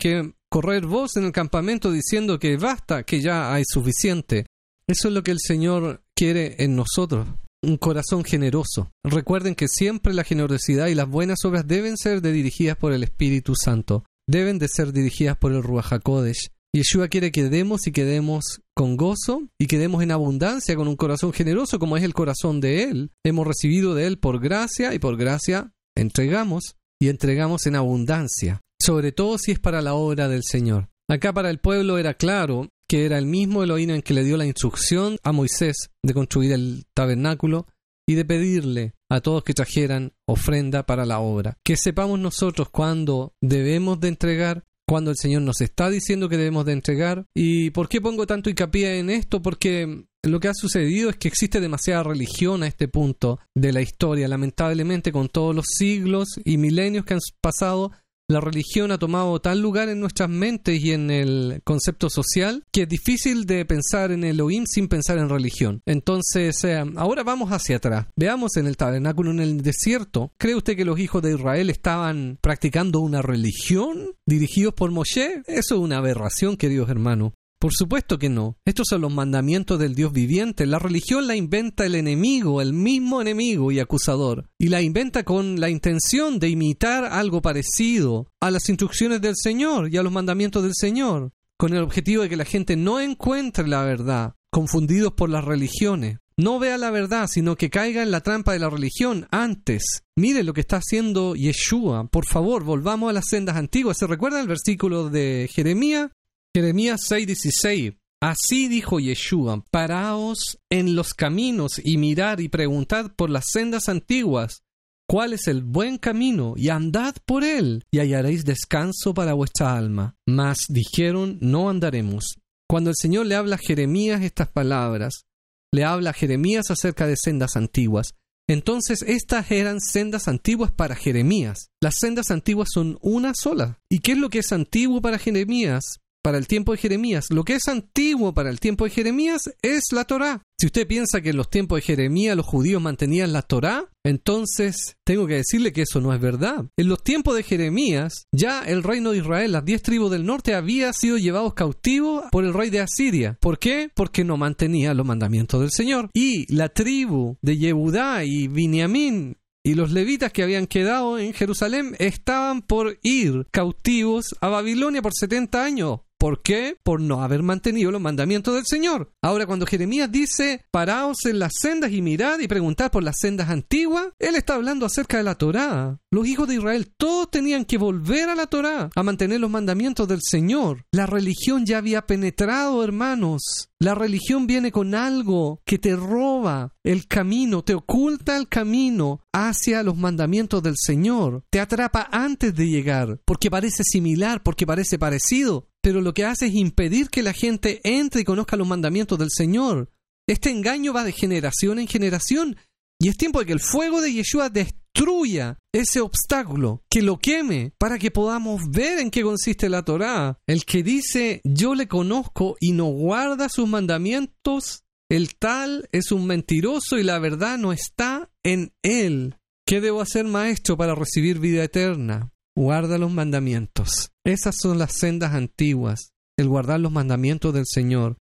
correr voz en el campamento diciendo que basta, que ya hay suficiente. Eso es lo que el Señor quiere en nosotros, un corazón generoso. Recuerden que siempre la generosidad y las buenas obras deben ser de dirigidas por el Espíritu Santo, deben de ser dirigidas por el Ruach HaKodesh. Yeshua quiere que demos y que demos con gozo y que demos en abundancia con un corazón generoso como es el corazón de Él. Hemos recibido de Él por gracia y por gracia entregamos y entregamos en abundancia, sobre todo si es para la obra del Señor. Acá para el pueblo era claro que era el mismo Elohim en que le dio la instrucción a Moisés de construir el tabernáculo y de pedirle a todos que trajeran ofrenda para la obra. Que sepamos nosotros cuándo debemos de entregar, cuando el Señor nos está diciendo que debemos de entregar. ¿Y por qué pongo tanto hincapié en esto? Porque lo que ha sucedido es que existe demasiada religión a este punto de la historia. Lamentablemente, con todos los siglos y milenios que han pasado, la religión ha tomado tal lugar en nuestras mentes y en el concepto social que es difícil de pensar en Elohim sin pensar en religión. Entonces, eh, ahora vamos hacia atrás. Veamos en el tabernáculo en el desierto. ¿Cree usted que los hijos de Israel estaban practicando una religión dirigidos por Moshe? Eso es una aberración, queridos hermanos. Por supuesto que no. Estos son los mandamientos del Dios viviente. La religión la inventa el enemigo, el mismo enemigo y acusador. Y la inventa con la intención de imitar algo parecido a las instrucciones del Señor y a los mandamientos del Señor, con el objetivo de que la gente no encuentre la verdad, confundidos por las religiones. No vea la verdad, sino que caiga en la trampa de la religión antes. Mire lo que está haciendo Yeshua. Por favor, volvamos a las sendas antiguas. ¿Se recuerda el versículo de Jeremías? Jeremías seis dieciséis. Así dijo Yeshua: paraos en los caminos y mirad y preguntad por las sendas antiguas, cuál es el buen camino, y andad por él, y hallaréis descanso para vuestra alma. Mas dijeron: no andaremos. Cuando el Señor le habla a Jeremías estas palabras, le habla a Jeremías acerca de sendas antiguas. Entonces estas eran sendas antiguas para Jeremías. Las sendas antiguas son una sola. ¿Y qué es lo que es antiguo para Jeremías? Para el tiempo de Jeremías, lo que es antiguo para el tiempo de Jeremías es la Torá. Si usted piensa que en los tiempos de Jeremías los judíos mantenían la Torá, entonces tengo que decirle que eso no es verdad. En los tiempos de Jeremías, ya el reino de Israel, las diez tribus del norte, había sido llevados cautivos por el rey de Asiria. ¿Por qué? Porque no mantenía los mandamientos del Señor. Y la tribu de Yehudá y Binyamin y los levitas que habían quedado en Jerusalén estaban por ir cautivos a Babilonia por setenta años. ¿Por qué? Por no haber mantenido los mandamientos del Señor. Ahora, cuando Jeremías dice, paraos en las sendas y mirad y preguntad por las sendas antiguas, él está hablando acerca de la Torá. Los hijos de Israel todos tenían que volver a la Torá, a mantener los mandamientos del Señor. La religión ya había penetrado, hermanos. La religión viene con algo que te roba el camino, te oculta el camino hacia los mandamientos del Señor. Te atrapa antes de llegar, porque parece similar, porque parece parecido. Pero lo que hace es impedir que la gente entre y conozca los mandamientos del Señor. Este engaño va de generación en generación. Y es tiempo de que el fuego de Yeshua destruya ese obstáculo, que lo queme, para que podamos ver en qué consiste la Torá. El que dice, yo le conozco y no guarda sus mandamientos, el tal es un mentiroso y la verdad no está en él. ¿Qué debo hacer, maestro, para recibir vida eterna? Guarda los mandamientos. Esas son las sendas antiguas, el guardar los mandamientos del Señor.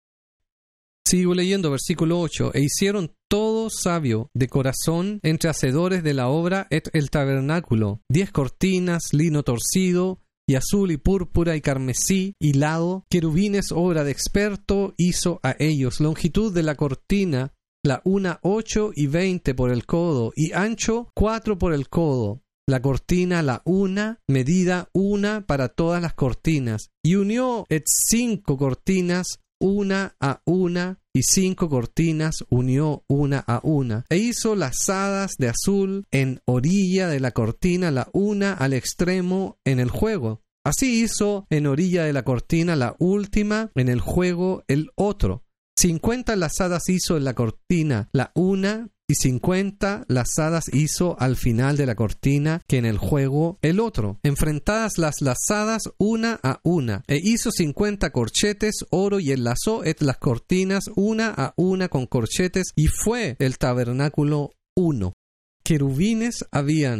Sigo leyendo versículo ocho. E hicieron todo sabio de corazón entre hacedores de la obra et el tabernáculo. Diez cortinas, lino torcido, y azul y púrpura y carmesí, hilado. Querubines, obra de experto, hizo a ellos. Longitud de la cortina, la una ocho y veinte por el codo, y ancho cuatro por el codo. La cortina, la una, medida una para todas las cortinas. Y unió et cinco cortinas, una a una, y cinco cortinas unió una a una. E hizo lazadas de azul en orilla de la cortina, la una al extremo en el juego. Así hizo en orilla de la cortina la última, en el juego el otro. Cincuenta lazadas hizo en la cortina la una, y cincuenta lazadas hizo al final de la cortina, que en el juego el otro, enfrentadas las lazadas una a una. E hizo cincuenta corchetes, oro, y enlazó et las cortinas una a una con corchetes, y fue el tabernáculo uno. Querubines habían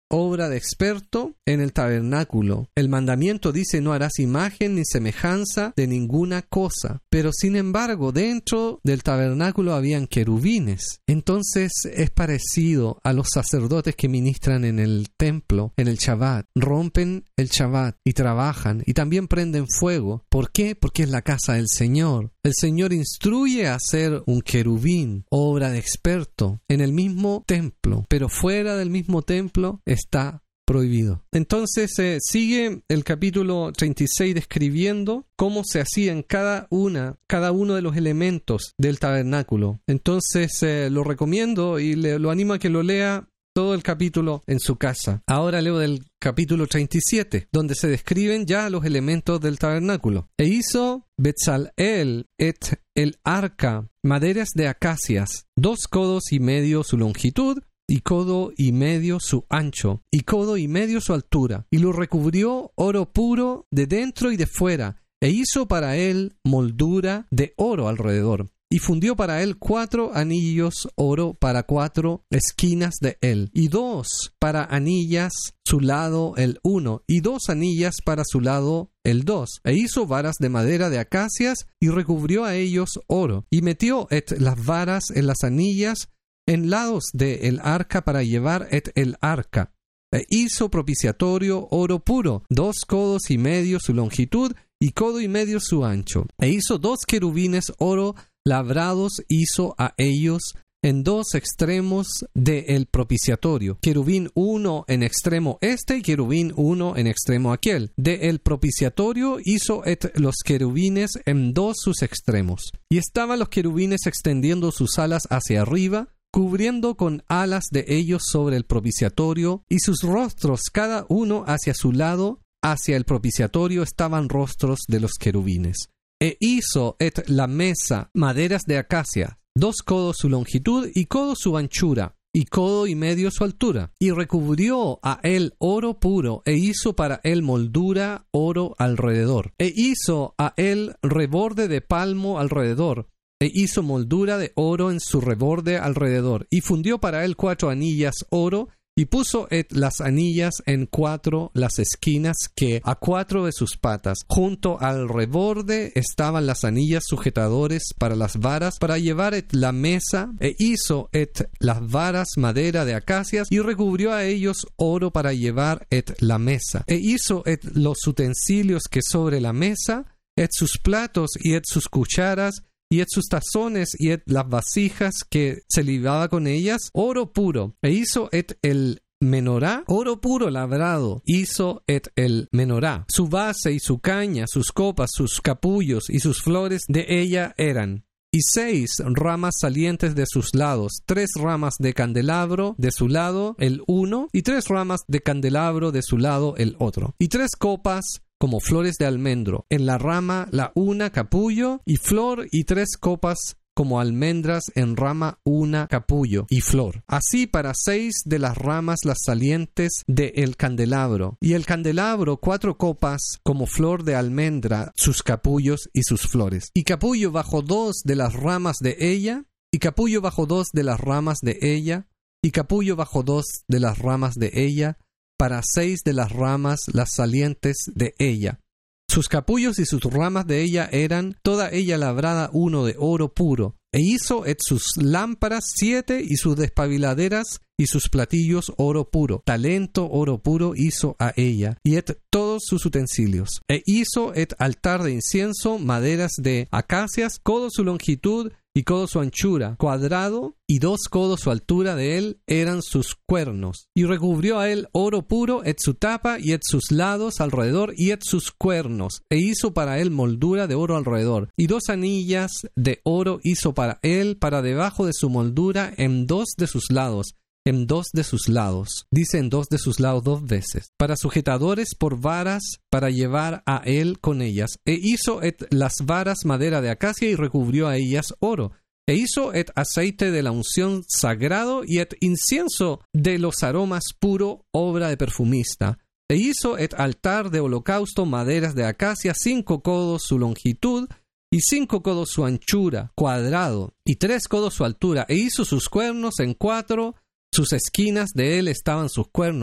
obra de experto en el tabernáculo. El mandamiento dice: no harás imagen ni semejanza de ninguna cosa. Pero sin embargo, dentro del tabernáculo habían querubines. Entonces es parecido a los sacerdotes que ministran en el templo, en el Shabbat. Rompen el Shabbat y trabajan y también prenden fuego. ¿Por qué? Porque es la casa del Señor. El Señor instruye a hacer un querubín, obra de experto, en el mismo templo, pero fuera del mismo templo está prohibido. Entonces eh, sigue el capítulo treinta y seis describiendo cómo se hacían cada una, cada uno de los elementos del tabernáculo. Entonces eh, lo recomiendo y le, lo animo a que lo lea todo el capítulo en su casa. Ahora leo del capítulo treinta y siete, donde se describen ya los elementos del tabernáculo. E hizo Betzaleel et el arca, maderas de acacias, dos codos y medio su longitud, y codo y medio su ancho, y codo y medio su altura, y lo recubrió oro puro de dentro y de fuera, e hizo para él moldura de oro alrededor. Y fundió para él cuatro anillos oro para cuatro esquinas de él, y dos para anillas su lado el uno, y dos anillas para su lado el dos. E hizo varas de madera de acacias, y recubrió a ellos oro, y metió et las varas en las anillas en lados de el arca para llevar et el arca. E hizo propiciatorio oro puro, dos codos y medio su longitud, y codo y medio su ancho. E hizo dos querubines oro labrados, hizo a ellos en dos extremos del propiciatorio, querubín uno en extremo este y querubín uno en extremo aquel. De el propiciatorio hizo et los querubines en dos sus extremos. Y estaban los querubines extendiendo sus alas hacia arriba, cubriendo con alas de ellos sobre el propiciatorio, y sus rostros cada uno hacia su lado, hacia el propiciatorio estaban rostros de los querubines. E hizo et la mesa maderas de acacia, dos codos su longitud y codo su anchura, y codo y medio su altura. Y recubrió a él oro puro, e hizo para él moldura oro alrededor. E hizo a él reborde de palmo alrededor, e hizo moldura de oro en su reborde alrededor. Y fundió para él cuatro anillas oro, y puso et las anillas en cuatro las esquinas que a cuatro de sus patas. Junto al reborde estaban las anillas sujetadores para las varas, para llevar et la mesa, e hizo et las varas madera de acacias, y recubrió a ellos oro para llevar et la mesa. E hizo et los utensilios que sobre la mesa, et sus platos y et sus cucharas, y et sus tazones y et las vasijas que se libaba con ellas, oro puro. E hizo et el menorá, oro puro labrado, hizo et el menorá. Su base y su caña, sus copas, sus capullos y sus flores de ella eran. Y seis ramas salientes de sus lados, tres ramas de candelabro de su lado el uno, y tres ramas de candelabro de su lado el otro. Y tres copas como flores de almendro, en la rama la una capullo y flor, y tres copas como almendras en rama una capullo y flor. Así para seis de las ramas las salientes del candelabro, y el candelabro cuatro copas como flor de almendra, sus capullos y sus flores. Y capullo bajo dos de las ramas de ella, y capullo bajo dos de las ramas de ella, y capullo bajo dos de las ramas de ella, para seis de las ramas las salientes de ella. Sus capullos y sus ramas de ella eran toda ella labrada uno de oro puro. E hizo et sus lámparas siete, y sus despabiladeras y sus platillos oro puro. Talento oro puro hizo a ella, y et todos sus utensilios. E hizo et altar de incienso, maderas de acacias, codo su longitud y codo su anchura, cuadrado, y dos codos su altura de él eran sus cuernos. Y recubrió a él oro puro, et su tapa, y et sus lados alrededor, y et sus cuernos. E hizo para él moldura de oro alrededor. Y dos anillas de oro hizo para él, para debajo de su moldura, en dos de sus lados. En dos de sus lados. Dice en dos de sus lados dos veces. Para sujetadores por varas, para llevar a él con ellas. E hizo et las varas madera de acacia, y recubrió a ellas oro. E hizo et aceite de la unción sagrado, y et incienso de los aromas puro, obra de perfumista. E hizo et altar de holocausto, maderas de acacia, cinco codos su longitud, y cinco codos su anchura, cuadrado, y tres codos su altura. E hizo sus cuernos en cuatro, sus esquinas de él estaban sus cuernos,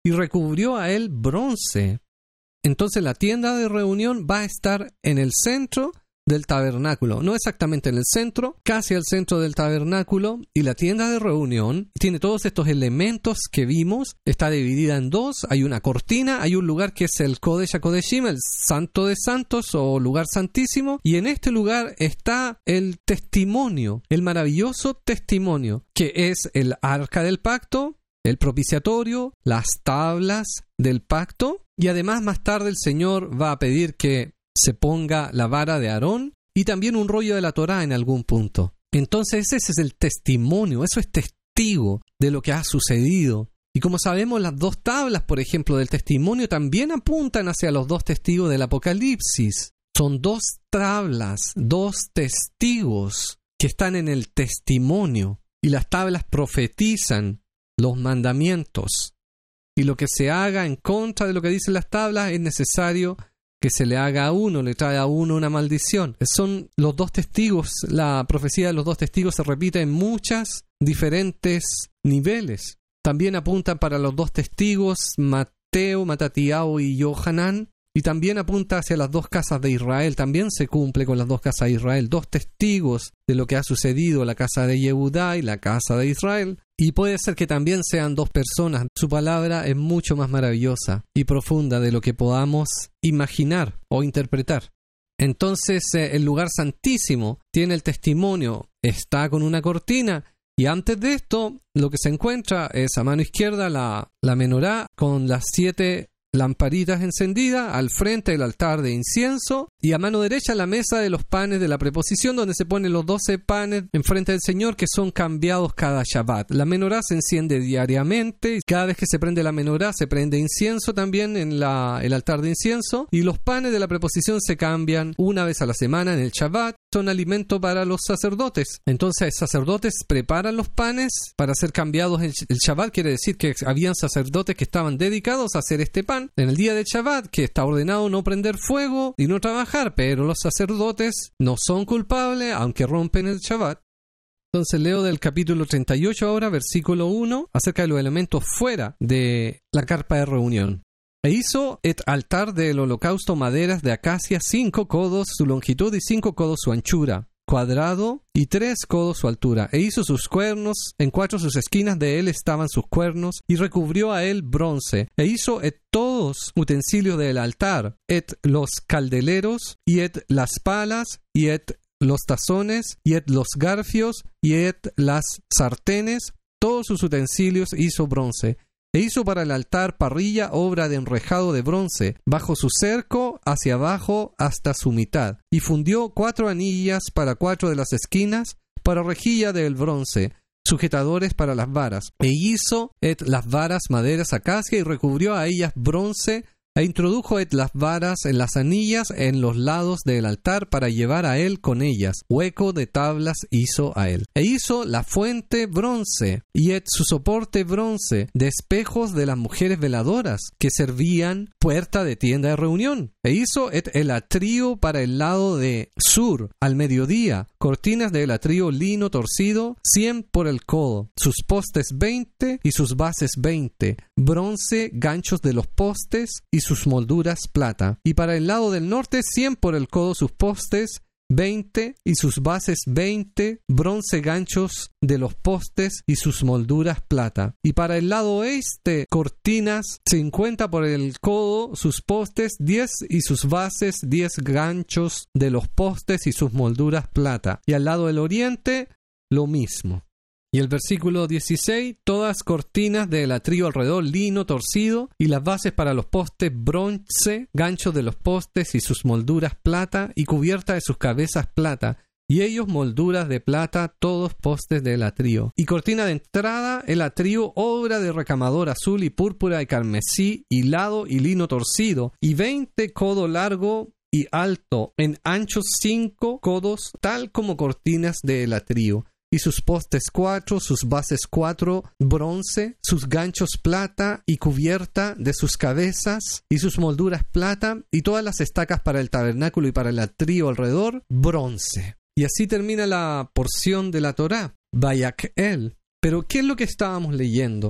y recubrió a él bronce. Entonces la tienda de reunión va a estar en el centro del tabernáculo, no exactamente en el centro, casi al centro del tabernáculo, y la tienda de reunión tiene todos estos elementos que vimos, está dividida en dos, hay una cortina, hay un lugar que es el Kodesh HaKodeshim, el Santo de Santos o lugar santísimo, y en este lugar está el testimonio, el maravilloso testimonio, que es el arca del pacto, el propiciatorio, las tablas del pacto, y además más tarde el Señor va a pedir que se ponga la vara de Aarón y también un rollo de la Torá en algún punto. Entonces ese es el testimonio, eso es testigo de lo que ha sucedido. Y como sabemos, las dos tablas, por ejemplo, del testimonio también apuntan hacia los dos testigos del Apocalipsis. Son dos tablas, dos testigos que están en el testimonio, y las tablas profetizan los mandamientos. Y lo que se haga en contra de lo que dicen las tablas es necesario que se le haga a uno, le trae a uno una maldición. Son los dos testigos, la profecía de los dos testigos se repite en muchos diferentes niveles. También apuntan para los dos testigos, Mateo, Matatiao y Yohanan, y también apunta hacia las dos casas de Israel. También se cumple con las dos casas de Israel, dos testigos de lo que ha sucedido, la casa de Yehudá y la casa de Israel. Y puede ser que también sean dos personas. Su palabra es mucho más maravillosa y profunda de lo que podamos imaginar o interpretar. Entonces, eh, el lugar santísimo tiene el testimonio, está con una cortina, y antes de esto, lo que se encuentra es a mano izquierda la, la menorá con las siete lamparitas encendidas, al frente el altar de incienso, y a mano derecha la mesa de los panes de la preposición, donde se ponen los doce panes enfrente del Señor, que son cambiados cada Shabbat. La menorá se enciende diariamente, y cada vez que se prende la menorá se prende incienso también en la, el altar de incienso, y los panes de la preposición se cambian una vez a la semana en el Shabbat. Son alimento para los sacerdotes. Entonces, sacerdotes preparan los panes para ser cambiados en el Shabbat. Quiere decir que habían sacerdotes que estaban dedicados a hacer este pan en el día del Shabbat, que está ordenado no prender fuego y no trabajar, pero los sacerdotes no son culpables aunque rompen el Shabbat. Entonces leo del capítulo treinta y ocho ahora, versículo uno, acerca de los elementos fuera de la carpa de reunión. E hizo et altar del holocausto maderas de acacia, cinco codos su longitud y cinco codos su anchura, cuadrado, y tres codos su altura. E hizo sus cuernos, en cuatro sus esquinas de él estaban sus cuernos, y recubrió a él bronce. E hizo et todos utensilios del altar, et los caldeleros, y et las palas, y et los tazones, y et los garfios, y et las sartenes, todos sus utensilios hizo bronce. E hizo para el altar parrilla, obra de enrejado de bronce, bajo su cerco, hacia abajo hasta su mitad. Y fundió cuatro anillas para cuatro de las esquinas, para rejilla del bronce, sujetadores para las varas. E hizo et las varas maderas acacia, y recubrió a ellas bronce, e introdujo et las varas en las anillas en los lados del altar para llevar a él con ellas. Hueco de tablas hizo a él. E hizo la fuente bronce, y et su soporte bronce, de espejos de las mujeres veladoras, que servían puerta de tienda de reunión. E hizo et el atrio para el lado de sur, al mediodía, cortinas del atrio lino torcido, cien por el codo, sus postes veinte y sus bases veinte, bronce, ganchos de los postes y sus molduras plata. Y para el lado del norte, cien por el codo sus postes, veinte y sus bases veinte, bronce, ganchos de los postes y sus molduras plata. Y para el lado oeste, cortinas, cincuenta por el codo sus postes, diez y sus bases, diez ganchos de los postes y sus molduras plata. Y al lado del oriente, lo mismo. Y el versículo dieciséis, todas cortinas del atrio alrededor, lino torcido, y las bases para los postes, bronce, ganchos de los postes y sus molduras plata, y cubierta de sus cabezas plata, y ellos molduras de plata, todos postes del atrio. Y cortina de entrada, el atrio, obra de recamador azul y púrpura y carmesí, hilado y lino torcido, y veinte codo largo y alto, en anchos cinco codos, tal como cortinas del atrio. Y sus postes cuatro, sus bases cuatro, bronce, sus ganchos plata y cubierta de sus cabezas, y sus molduras plata, y todas las estacas para el tabernáculo y para el atrio alrededor, bronce. Y así termina la porción de la Torá, Vayakhel. Pero ¿qué es lo que estábamos leyendo?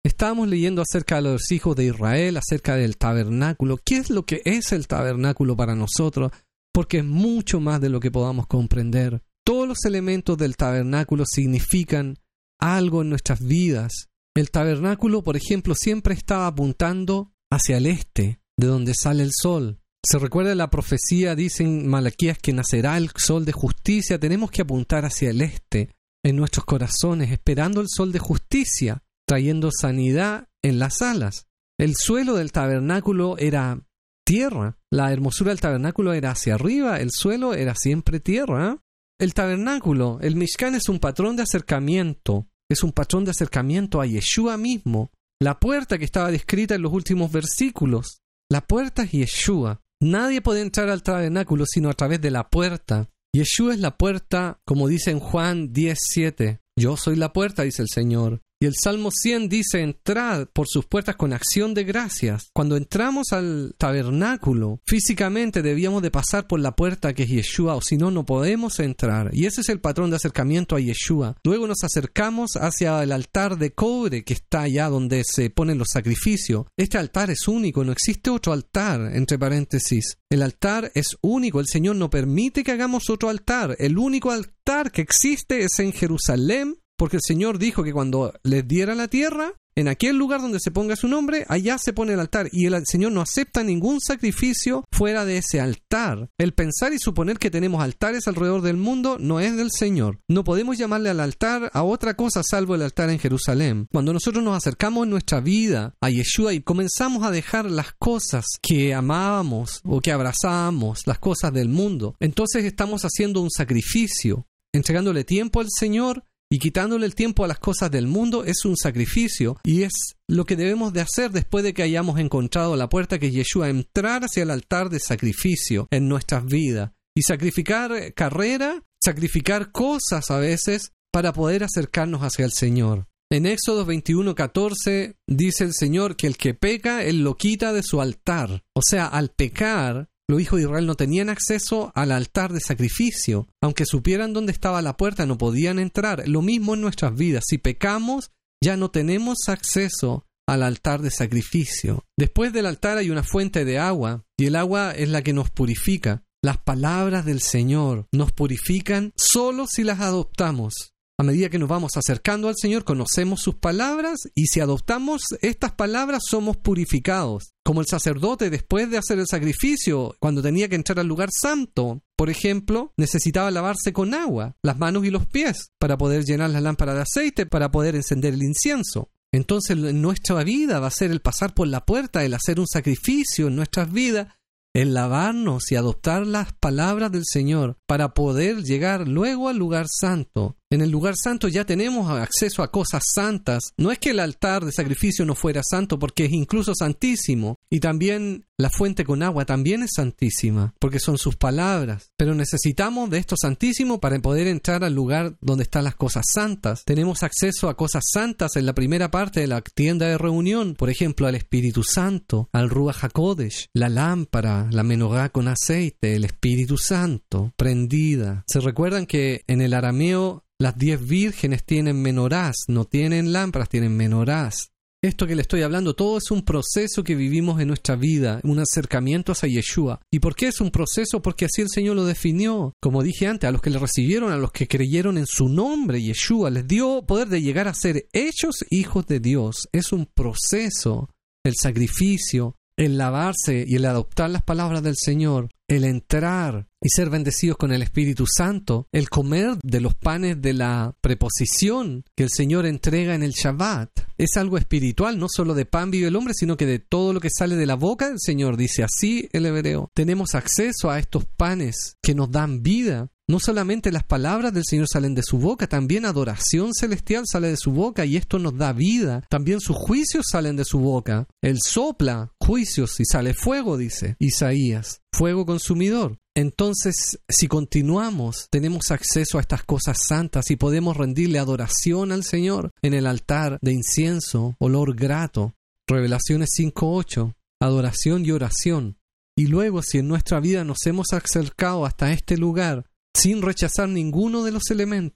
Estábamos leyendo acerca de los hijos de Israel, acerca del tabernáculo. ¿Qué es lo que es el tabernáculo para nosotros? Porque es mucho más de lo que podamos comprender. Todos los elementos del tabernáculo significan algo en nuestras vidas. El tabernáculo, por ejemplo, siempre estaba apuntando hacia el este, de donde sale el sol. Se recuerda la profecía, dice en Malaquías, que nacerá el sol de justicia. Tenemos que apuntar hacia el este en nuestros corazones, esperando el sol de justicia, trayendo sanidad en las alas. El suelo del tabernáculo era tierra. La hermosura del tabernáculo era hacia arriba. El suelo era siempre tierra. ¿eh? El tabernáculo, el Mishkan, es un patrón de acercamiento. Es un patrón de acercamiento a Yeshua mismo. La puerta que estaba descrita en los últimos versículos. La puerta es Yeshua. Nadie puede entrar al tabernáculo sino a través de la puerta. Yeshua es la puerta, como dice en Juan diez siete. Yo soy la puerta, dice el Señor. Y el Salmo cien dice, entrad por sus puertas con acción de gracias. Cuando entramos al tabernáculo, físicamente debíamos de pasar por la puerta que es Yeshua, o si no, no podemos entrar. Y ese es el patrón de acercamiento a Yeshua. Luego nos acercamos hacia el altar de cobre que está allá donde se ponen los sacrificios. Este altar es único, no existe otro altar, entre paréntesis. El altar es único, el Señor no permite que hagamos otro altar. El único altar que existe es en Jerusalén, porque el Señor dijo que cuando les diera la tierra, en aquel lugar donde se ponga su nombre, allá se pone el altar. Y el Señor no acepta ningún sacrificio fuera de ese altar. El pensar y suponer que tenemos altares alrededor del mundo no es del Señor. No podemos llamarle al altar a otra cosa salvo el altar en Jerusalén. Cuando nosotros nos acercamos en nuestra vida a Yeshua y comenzamos a dejar las cosas que amábamos o que abrazábamos, las cosas del mundo, entonces estamos haciendo un sacrificio, entregándole tiempo al Señor. Y quitándole el tiempo a las cosas del mundo es un sacrificio, y es lo que debemos de hacer después de que hayamos encontrado la puerta que es Yeshua, entrar hacia el altar de sacrificio en nuestras vidas y sacrificar carrera, sacrificar cosas a veces para poder acercarnos hacia el Señor. En Éxodo veintiuno catorce dice el Señor que el que peca, Él lo quita de su altar. O sea, al pecar, los hijos de Israel no tenían acceso al altar de sacrificio. Aunque supieran dónde estaba la puerta, no podían entrar. Lo mismo en nuestras vidas. Si pecamos, ya no tenemos acceso al altar de sacrificio. Después del altar hay una fuente de agua, y el agua es la que nos purifica. Las palabras del Señor nos purifican solo si las adoptamos. A medida que nos vamos acercando al Señor, conocemos sus palabras, y si adoptamos estas palabras, somos purificados. Como el sacerdote, después de hacer el sacrificio, cuando tenía que entrar al lugar santo, por ejemplo, necesitaba lavarse con agua, las manos y los pies, para poder llenar la lámpara de aceite, para poder encender el incienso. Entonces, en nuestra vida va a ser el pasar por la puerta, el hacer un sacrificio en nuestras vidas, el lavarnos y adoptar las palabras del Señor para poder llegar luego al lugar santo. En el lugar santo ya tenemos acceso a cosas santas. No es que el altar de sacrificio no fuera santo, porque es incluso santísimo. Y también la fuente con agua también es santísima, porque son sus palabras. Pero necesitamos de esto santísimo para poder entrar al lugar donde están las cosas santas. Tenemos acceso a cosas santas en la primera parte de la tienda de reunión. Por ejemplo, al Espíritu Santo, al Ruach HaKodesh, la lámpara, la menorá con aceite, el Espíritu Santo, prendida. ¿Se recuerdan que en el arameo las diez vírgenes tienen menorás, no tienen lámparas, tienen menorás? Esto que le estoy hablando, todo es un proceso que vivimos en nuestra vida, un acercamiento hacia Yeshua. ¿Y por qué es un proceso? Porque así el Señor lo definió. Como dije antes, a los que le recibieron, a los que creyeron en su nombre, Yeshua, les dio poder de llegar a ser hechos hijos de Dios. Es un proceso, el sacrificio, el lavarse y el adoptar las palabras del Señor, el entrar y ser bendecidos con el Espíritu Santo, el comer de los panes de la preposición que el Señor entrega en el Shabbat. Es algo espiritual, no solo de pan vive el hombre, sino que de todo lo que sale de la boca del Señor, dice así el hebreo. Tenemos acceso a estos panes que nos dan vida. No solamente las palabras del Señor salen de su boca, también adoración celestial sale de su boca, y esto nos da vida. También sus juicios salen de su boca. Él sopla juicios y sale fuego, dice Isaías, fuego consumidor. Entonces, si continuamos, tenemos acceso a estas cosas santas y podemos rendirle adoración al Señor en el altar de incienso, olor grato. Revelaciones cinco ocho, adoración y oración. Y luego, si en nuestra vida nos hemos acercado hasta este lugar, sin rechazar ninguno de los elementos,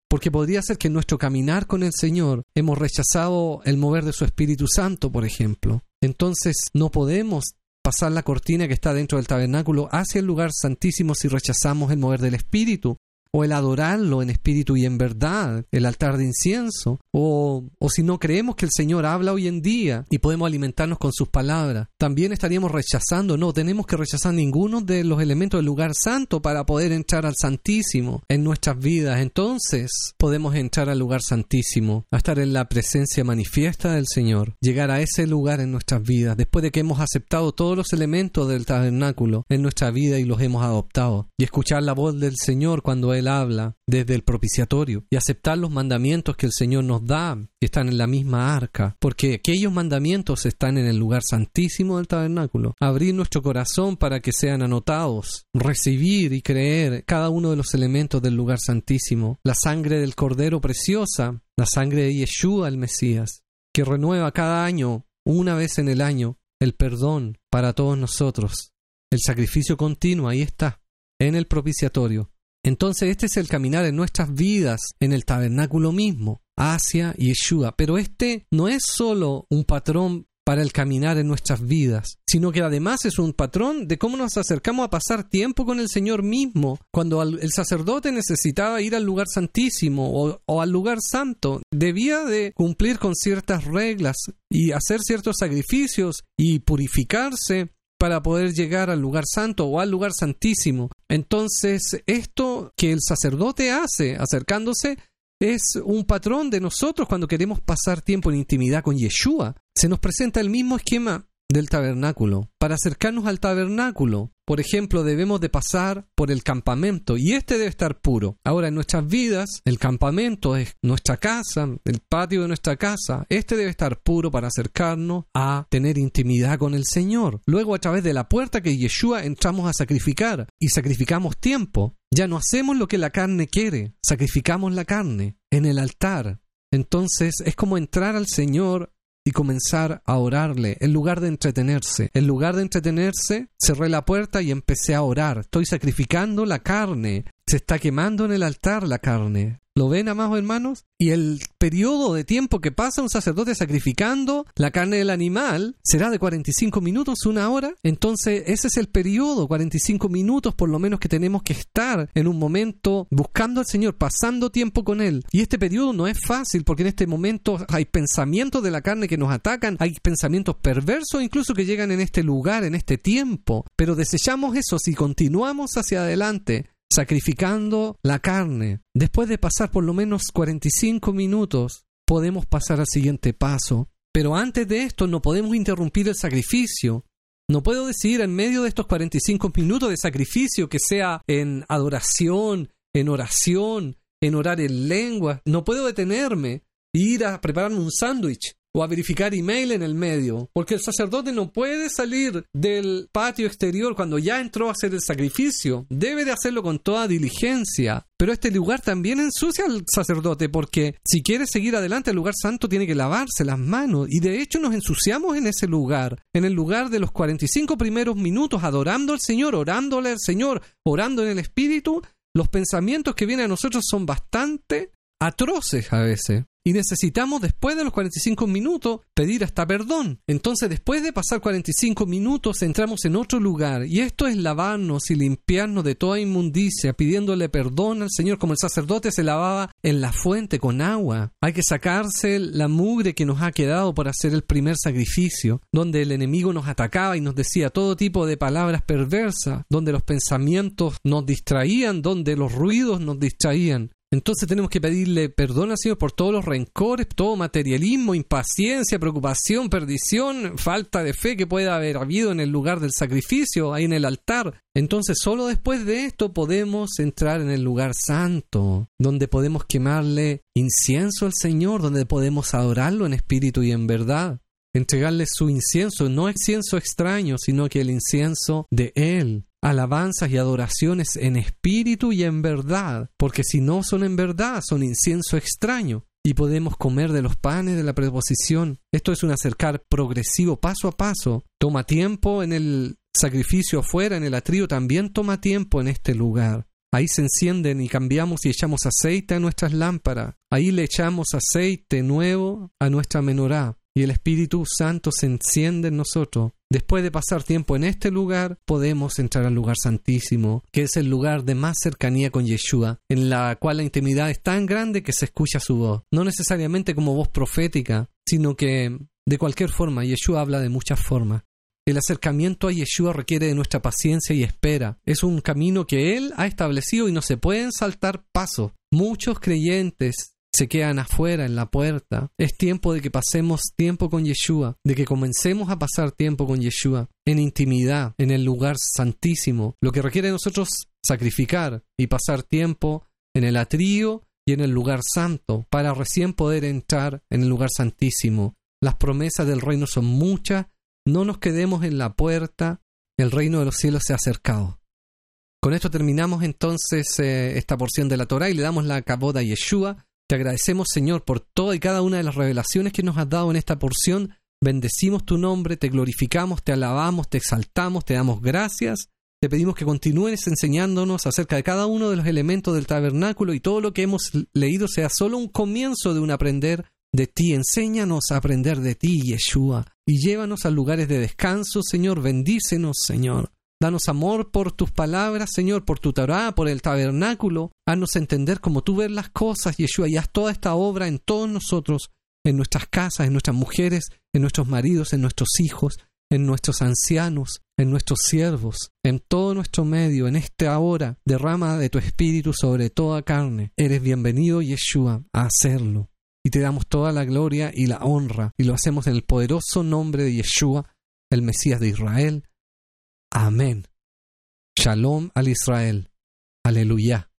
Porque podría ser que en nuestro caminar con el Señor hemos rechazado el mover de su Espíritu Santo, por ejemplo. Entonces no podemos pasar la cortina que está dentro del tabernáculo hacia el lugar santísimo si rechazamos el mover del Espíritu, o el adorarlo en espíritu y en verdad, el altar de incienso, o, o si no creemos que el Señor habla hoy en día y podemos alimentarnos con sus palabras. También estaríamos rechazando, no tenemos que rechazar ninguno de los elementos del lugar santo para poder entrar al Santísimo en nuestras vidas. Entonces podemos entrar al lugar santísimo, a estar en la presencia manifiesta del Señor, llegar a ese lugar en nuestras vidas, después de que hemos aceptado todos los elementos del tabernáculo en nuestra vida y los hemos adoptado, y escuchar la voz del Señor cuando Él habla desde el propiciatorio, y aceptar los mandamientos que el Señor nos da, que están en la misma arca, porque aquellos mandamientos están en el lugar santísimo del tabernáculo. Abrir nuestro corazón para que sean anotados, recibir y creer cada uno de los elementos del lugar santísimo, la sangre del Cordero preciosa, la sangre de Yeshua el Mesías, que renueva cada año, una vez en el año, el perdón para todos nosotros. El sacrificio continuo, ahí está, en el propiciatorio. Entonces este es el caminar en nuestras vidas, en el tabernáculo mismo, hacia Yeshua. Pero este no es solo un patrón para el caminar en nuestras vidas, sino que además es un patrón de cómo nos acercamos a pasar tiempo con el Señor mismo. Cuando el sacerdote necesitaba ir al lugar santísimo o, o al lugar santo, debía de cumplir con ciertas reglas y hacer ciertos sacrificios y purificarse para poder llegar al lugar santo o al lugar santísimo. Entonces, esto que el sacerdote hace acercándose es un patrón de nosotros cuando queremos pasar tiempo en intimidad con Yeshua. Se nos presenta el mismo esquema del tabernáculo. Para acercarnos al tabernáculo, por ejemplo, debemos de pasar por el campamento y este debe estar puro. Ahora, en nuestras vidas, el campamento es nuestra casa, el patio de nuestra casa. Este debe estar puro para acercarnos a tener intimidad con el Señor. Luego, a través de la puerta que Yeshua entramos a sacrificar y sacrificamos tiempo. Ya no hacemos lo que la carne quiere, sacrificamos la carne en el altar. Entonces, es como entrar al Señor y comenzar a orarle, en lugar de entretenerse. En lugar de entretenerse, cerré la puerta y empecé a orar. Estoy sacrificando la carne. Se está quemando en el altar la carne. ¿Lo ven, amados hermanos? Y el periodo de tiempo que pasa un sacerdote sacrificando la carne del animal será de cuarenta y cinco minutos, una hora. Entonces ese es el periodo, cuarenta y cinco minutos por lo menos que tenemos que estar en un momento buscando al Señor, pasando tiempo con Él. Y este periodo no es fácil porque en este momento hay pensamientos de la carne que nos atacan, hay pensamientos perversos incluso que llegan en este lugar, en este tiempo. Pero desechamos eso si continuamos hacia adelante, sacrificando la carne. Después de pasar por lo menos cuarenta y cinco minutos, podemos pasar al siguiente paso. Pero antes de esto no podemos interrumpir el sacrificio. No puedo decidir en medio de estos cuarenta y cinco minutos de sacrificio que sea en adoración, en oración, en orar en lengua. No puedo detenerme e ir a prepararme un sándwich o a verificar email en el medio, porque el sacerdote no puede salir del patio exterior cuando ya entró a hacer el sacrificio. Debe de hacerlo con toda diligencia. Pero este lugar también ensucia al sacerdote, porque si quiere seguir adelante el lugar santo tiene que lavarse las manos, y de hecho nos ensuciamos en ese lugar, en el lugar de los cuarenta y cinco primeros minutos, adorando al Señor, orándole al Señor, orando en el Espíritu. Los pensamientos que vienen a nosotros son bastante atroces a veces. Y necesitamos después de los cuarenta y cinco minutos pedir hasta perdón. Entonces después de pasar cuarenta y cinco minutos entramos en otro lugar. Y esto es lavarnos y limpiarnos de toda inmundicia, pidiéndole perdón al Señor como el sacerdote se lavaba en la fuente con agua. Hay que sacarse la mugre que nos ha quedado por hacer el primer sacrificio, donde el enemigo nos atacaba y nos decía todo tipo de palabras perversas, donde los pensamientos nos distraían, donde los ruidos nos distraían. Entonces tenemos que pedirle perdón al Señor por todos los rencores, todo materialismo, impaciencia, preocupación, perdición, falta de fe que pueda haber habido en el lugar del sacrificio, ahí en el altar. Entonces solo después de esto podemos entrar en el lugar santo, donde podemos quemarle incienso al Señor, donde podemos adorarlo en espíritu y en verdad. Entregarle su incienso, no incienso extraño, sino que el incienso de Él. Alabanzas y adoraciones en espíritu y en verdad, porque si no son en verdad, son incienso extraño. Y podemos comer de los panes de la preposición. Esto es un acercar progresivo, paso a paso. Toma tiempo en el sacrificio afuera, en el atrio, también toma tiempo en este lugar. Ahí se encienden y cambiamos y echamos aceite a nuestras lámparas. Ahí le echamos aceite nuevo a nuestra menorá. Y el Espíritu Santo se enciende en nosotros. Después de pasar tiempo en este lugar, podemos entrar al lugar santísimo, que es el lugar de más cercanía con Yeshua, en la cual la intimidad es tan grande que se escucha su voz. No necesariamente como voz profética, sino que de cualquier forma. Yeshua habla de muchas formas. El acercamiento a Yeshua requiere de nuestra paciencia y espera. Es un camino que Él ha establecido y no se pueden saltar pasos. Muchos creyentes se quedan afuera en la puerta. Es tiempo de que pasemos tiempo con Yeshua, de que comencemos a pasar tiempo con Yeshua, en intimidad, en el lugar santísimo, lo que requiere de nosotros sacrificar y pasar tiempo en el atrio y en el lugar santo, para recién poder entrar en el lugar santísimo. Las promesas del reino son muchas, no nos quedemos en la puerta, el reino de los cielos se ha acercado. Con esto terminamos entonces eh, esta porción de la Torá y le damos la kabod a Yeshua. Te agradecemos, Señor, por toda y cada una de las revelaciones que nos has dado en esta porción. Bendecimos tu nombre, te glorificamos, te alabamos, te exaltamos, te damos gracias. Te pedimos que continúes enseñándonos acerca de cada uno de los elementos del tabernáculo y todo lo que hemos leído sea solo un comienzo de un aprender de ti. Enséñanos a aprender de ti, Yeshua, y llévanos a lugares de descanso, Señor. Bendícenos, Señor. Danos amor por tus palabras, Señor, por tu Torá, por el tabernáculo. Haznos entender cómo tú ves las cosas, Yeshua, y haz toda esta obra en todos nosotros, en nuestras casas, en nuestras mujeres, en nuestros maridos, en nuestros hijos, en nuestros ancianos, en nuestros siervos, en todo nuestro medio, en esta hora. Derrama de tu espíritu sobre toda carne. Eres bienvenido, Yeshua, a hacerlo. Y te damos toda la gloria y la honra, y lo hacemos en el poderoso nombre de Yeshua, el Mesías de Israel. Amén. Shalom al Israel. Aleluya.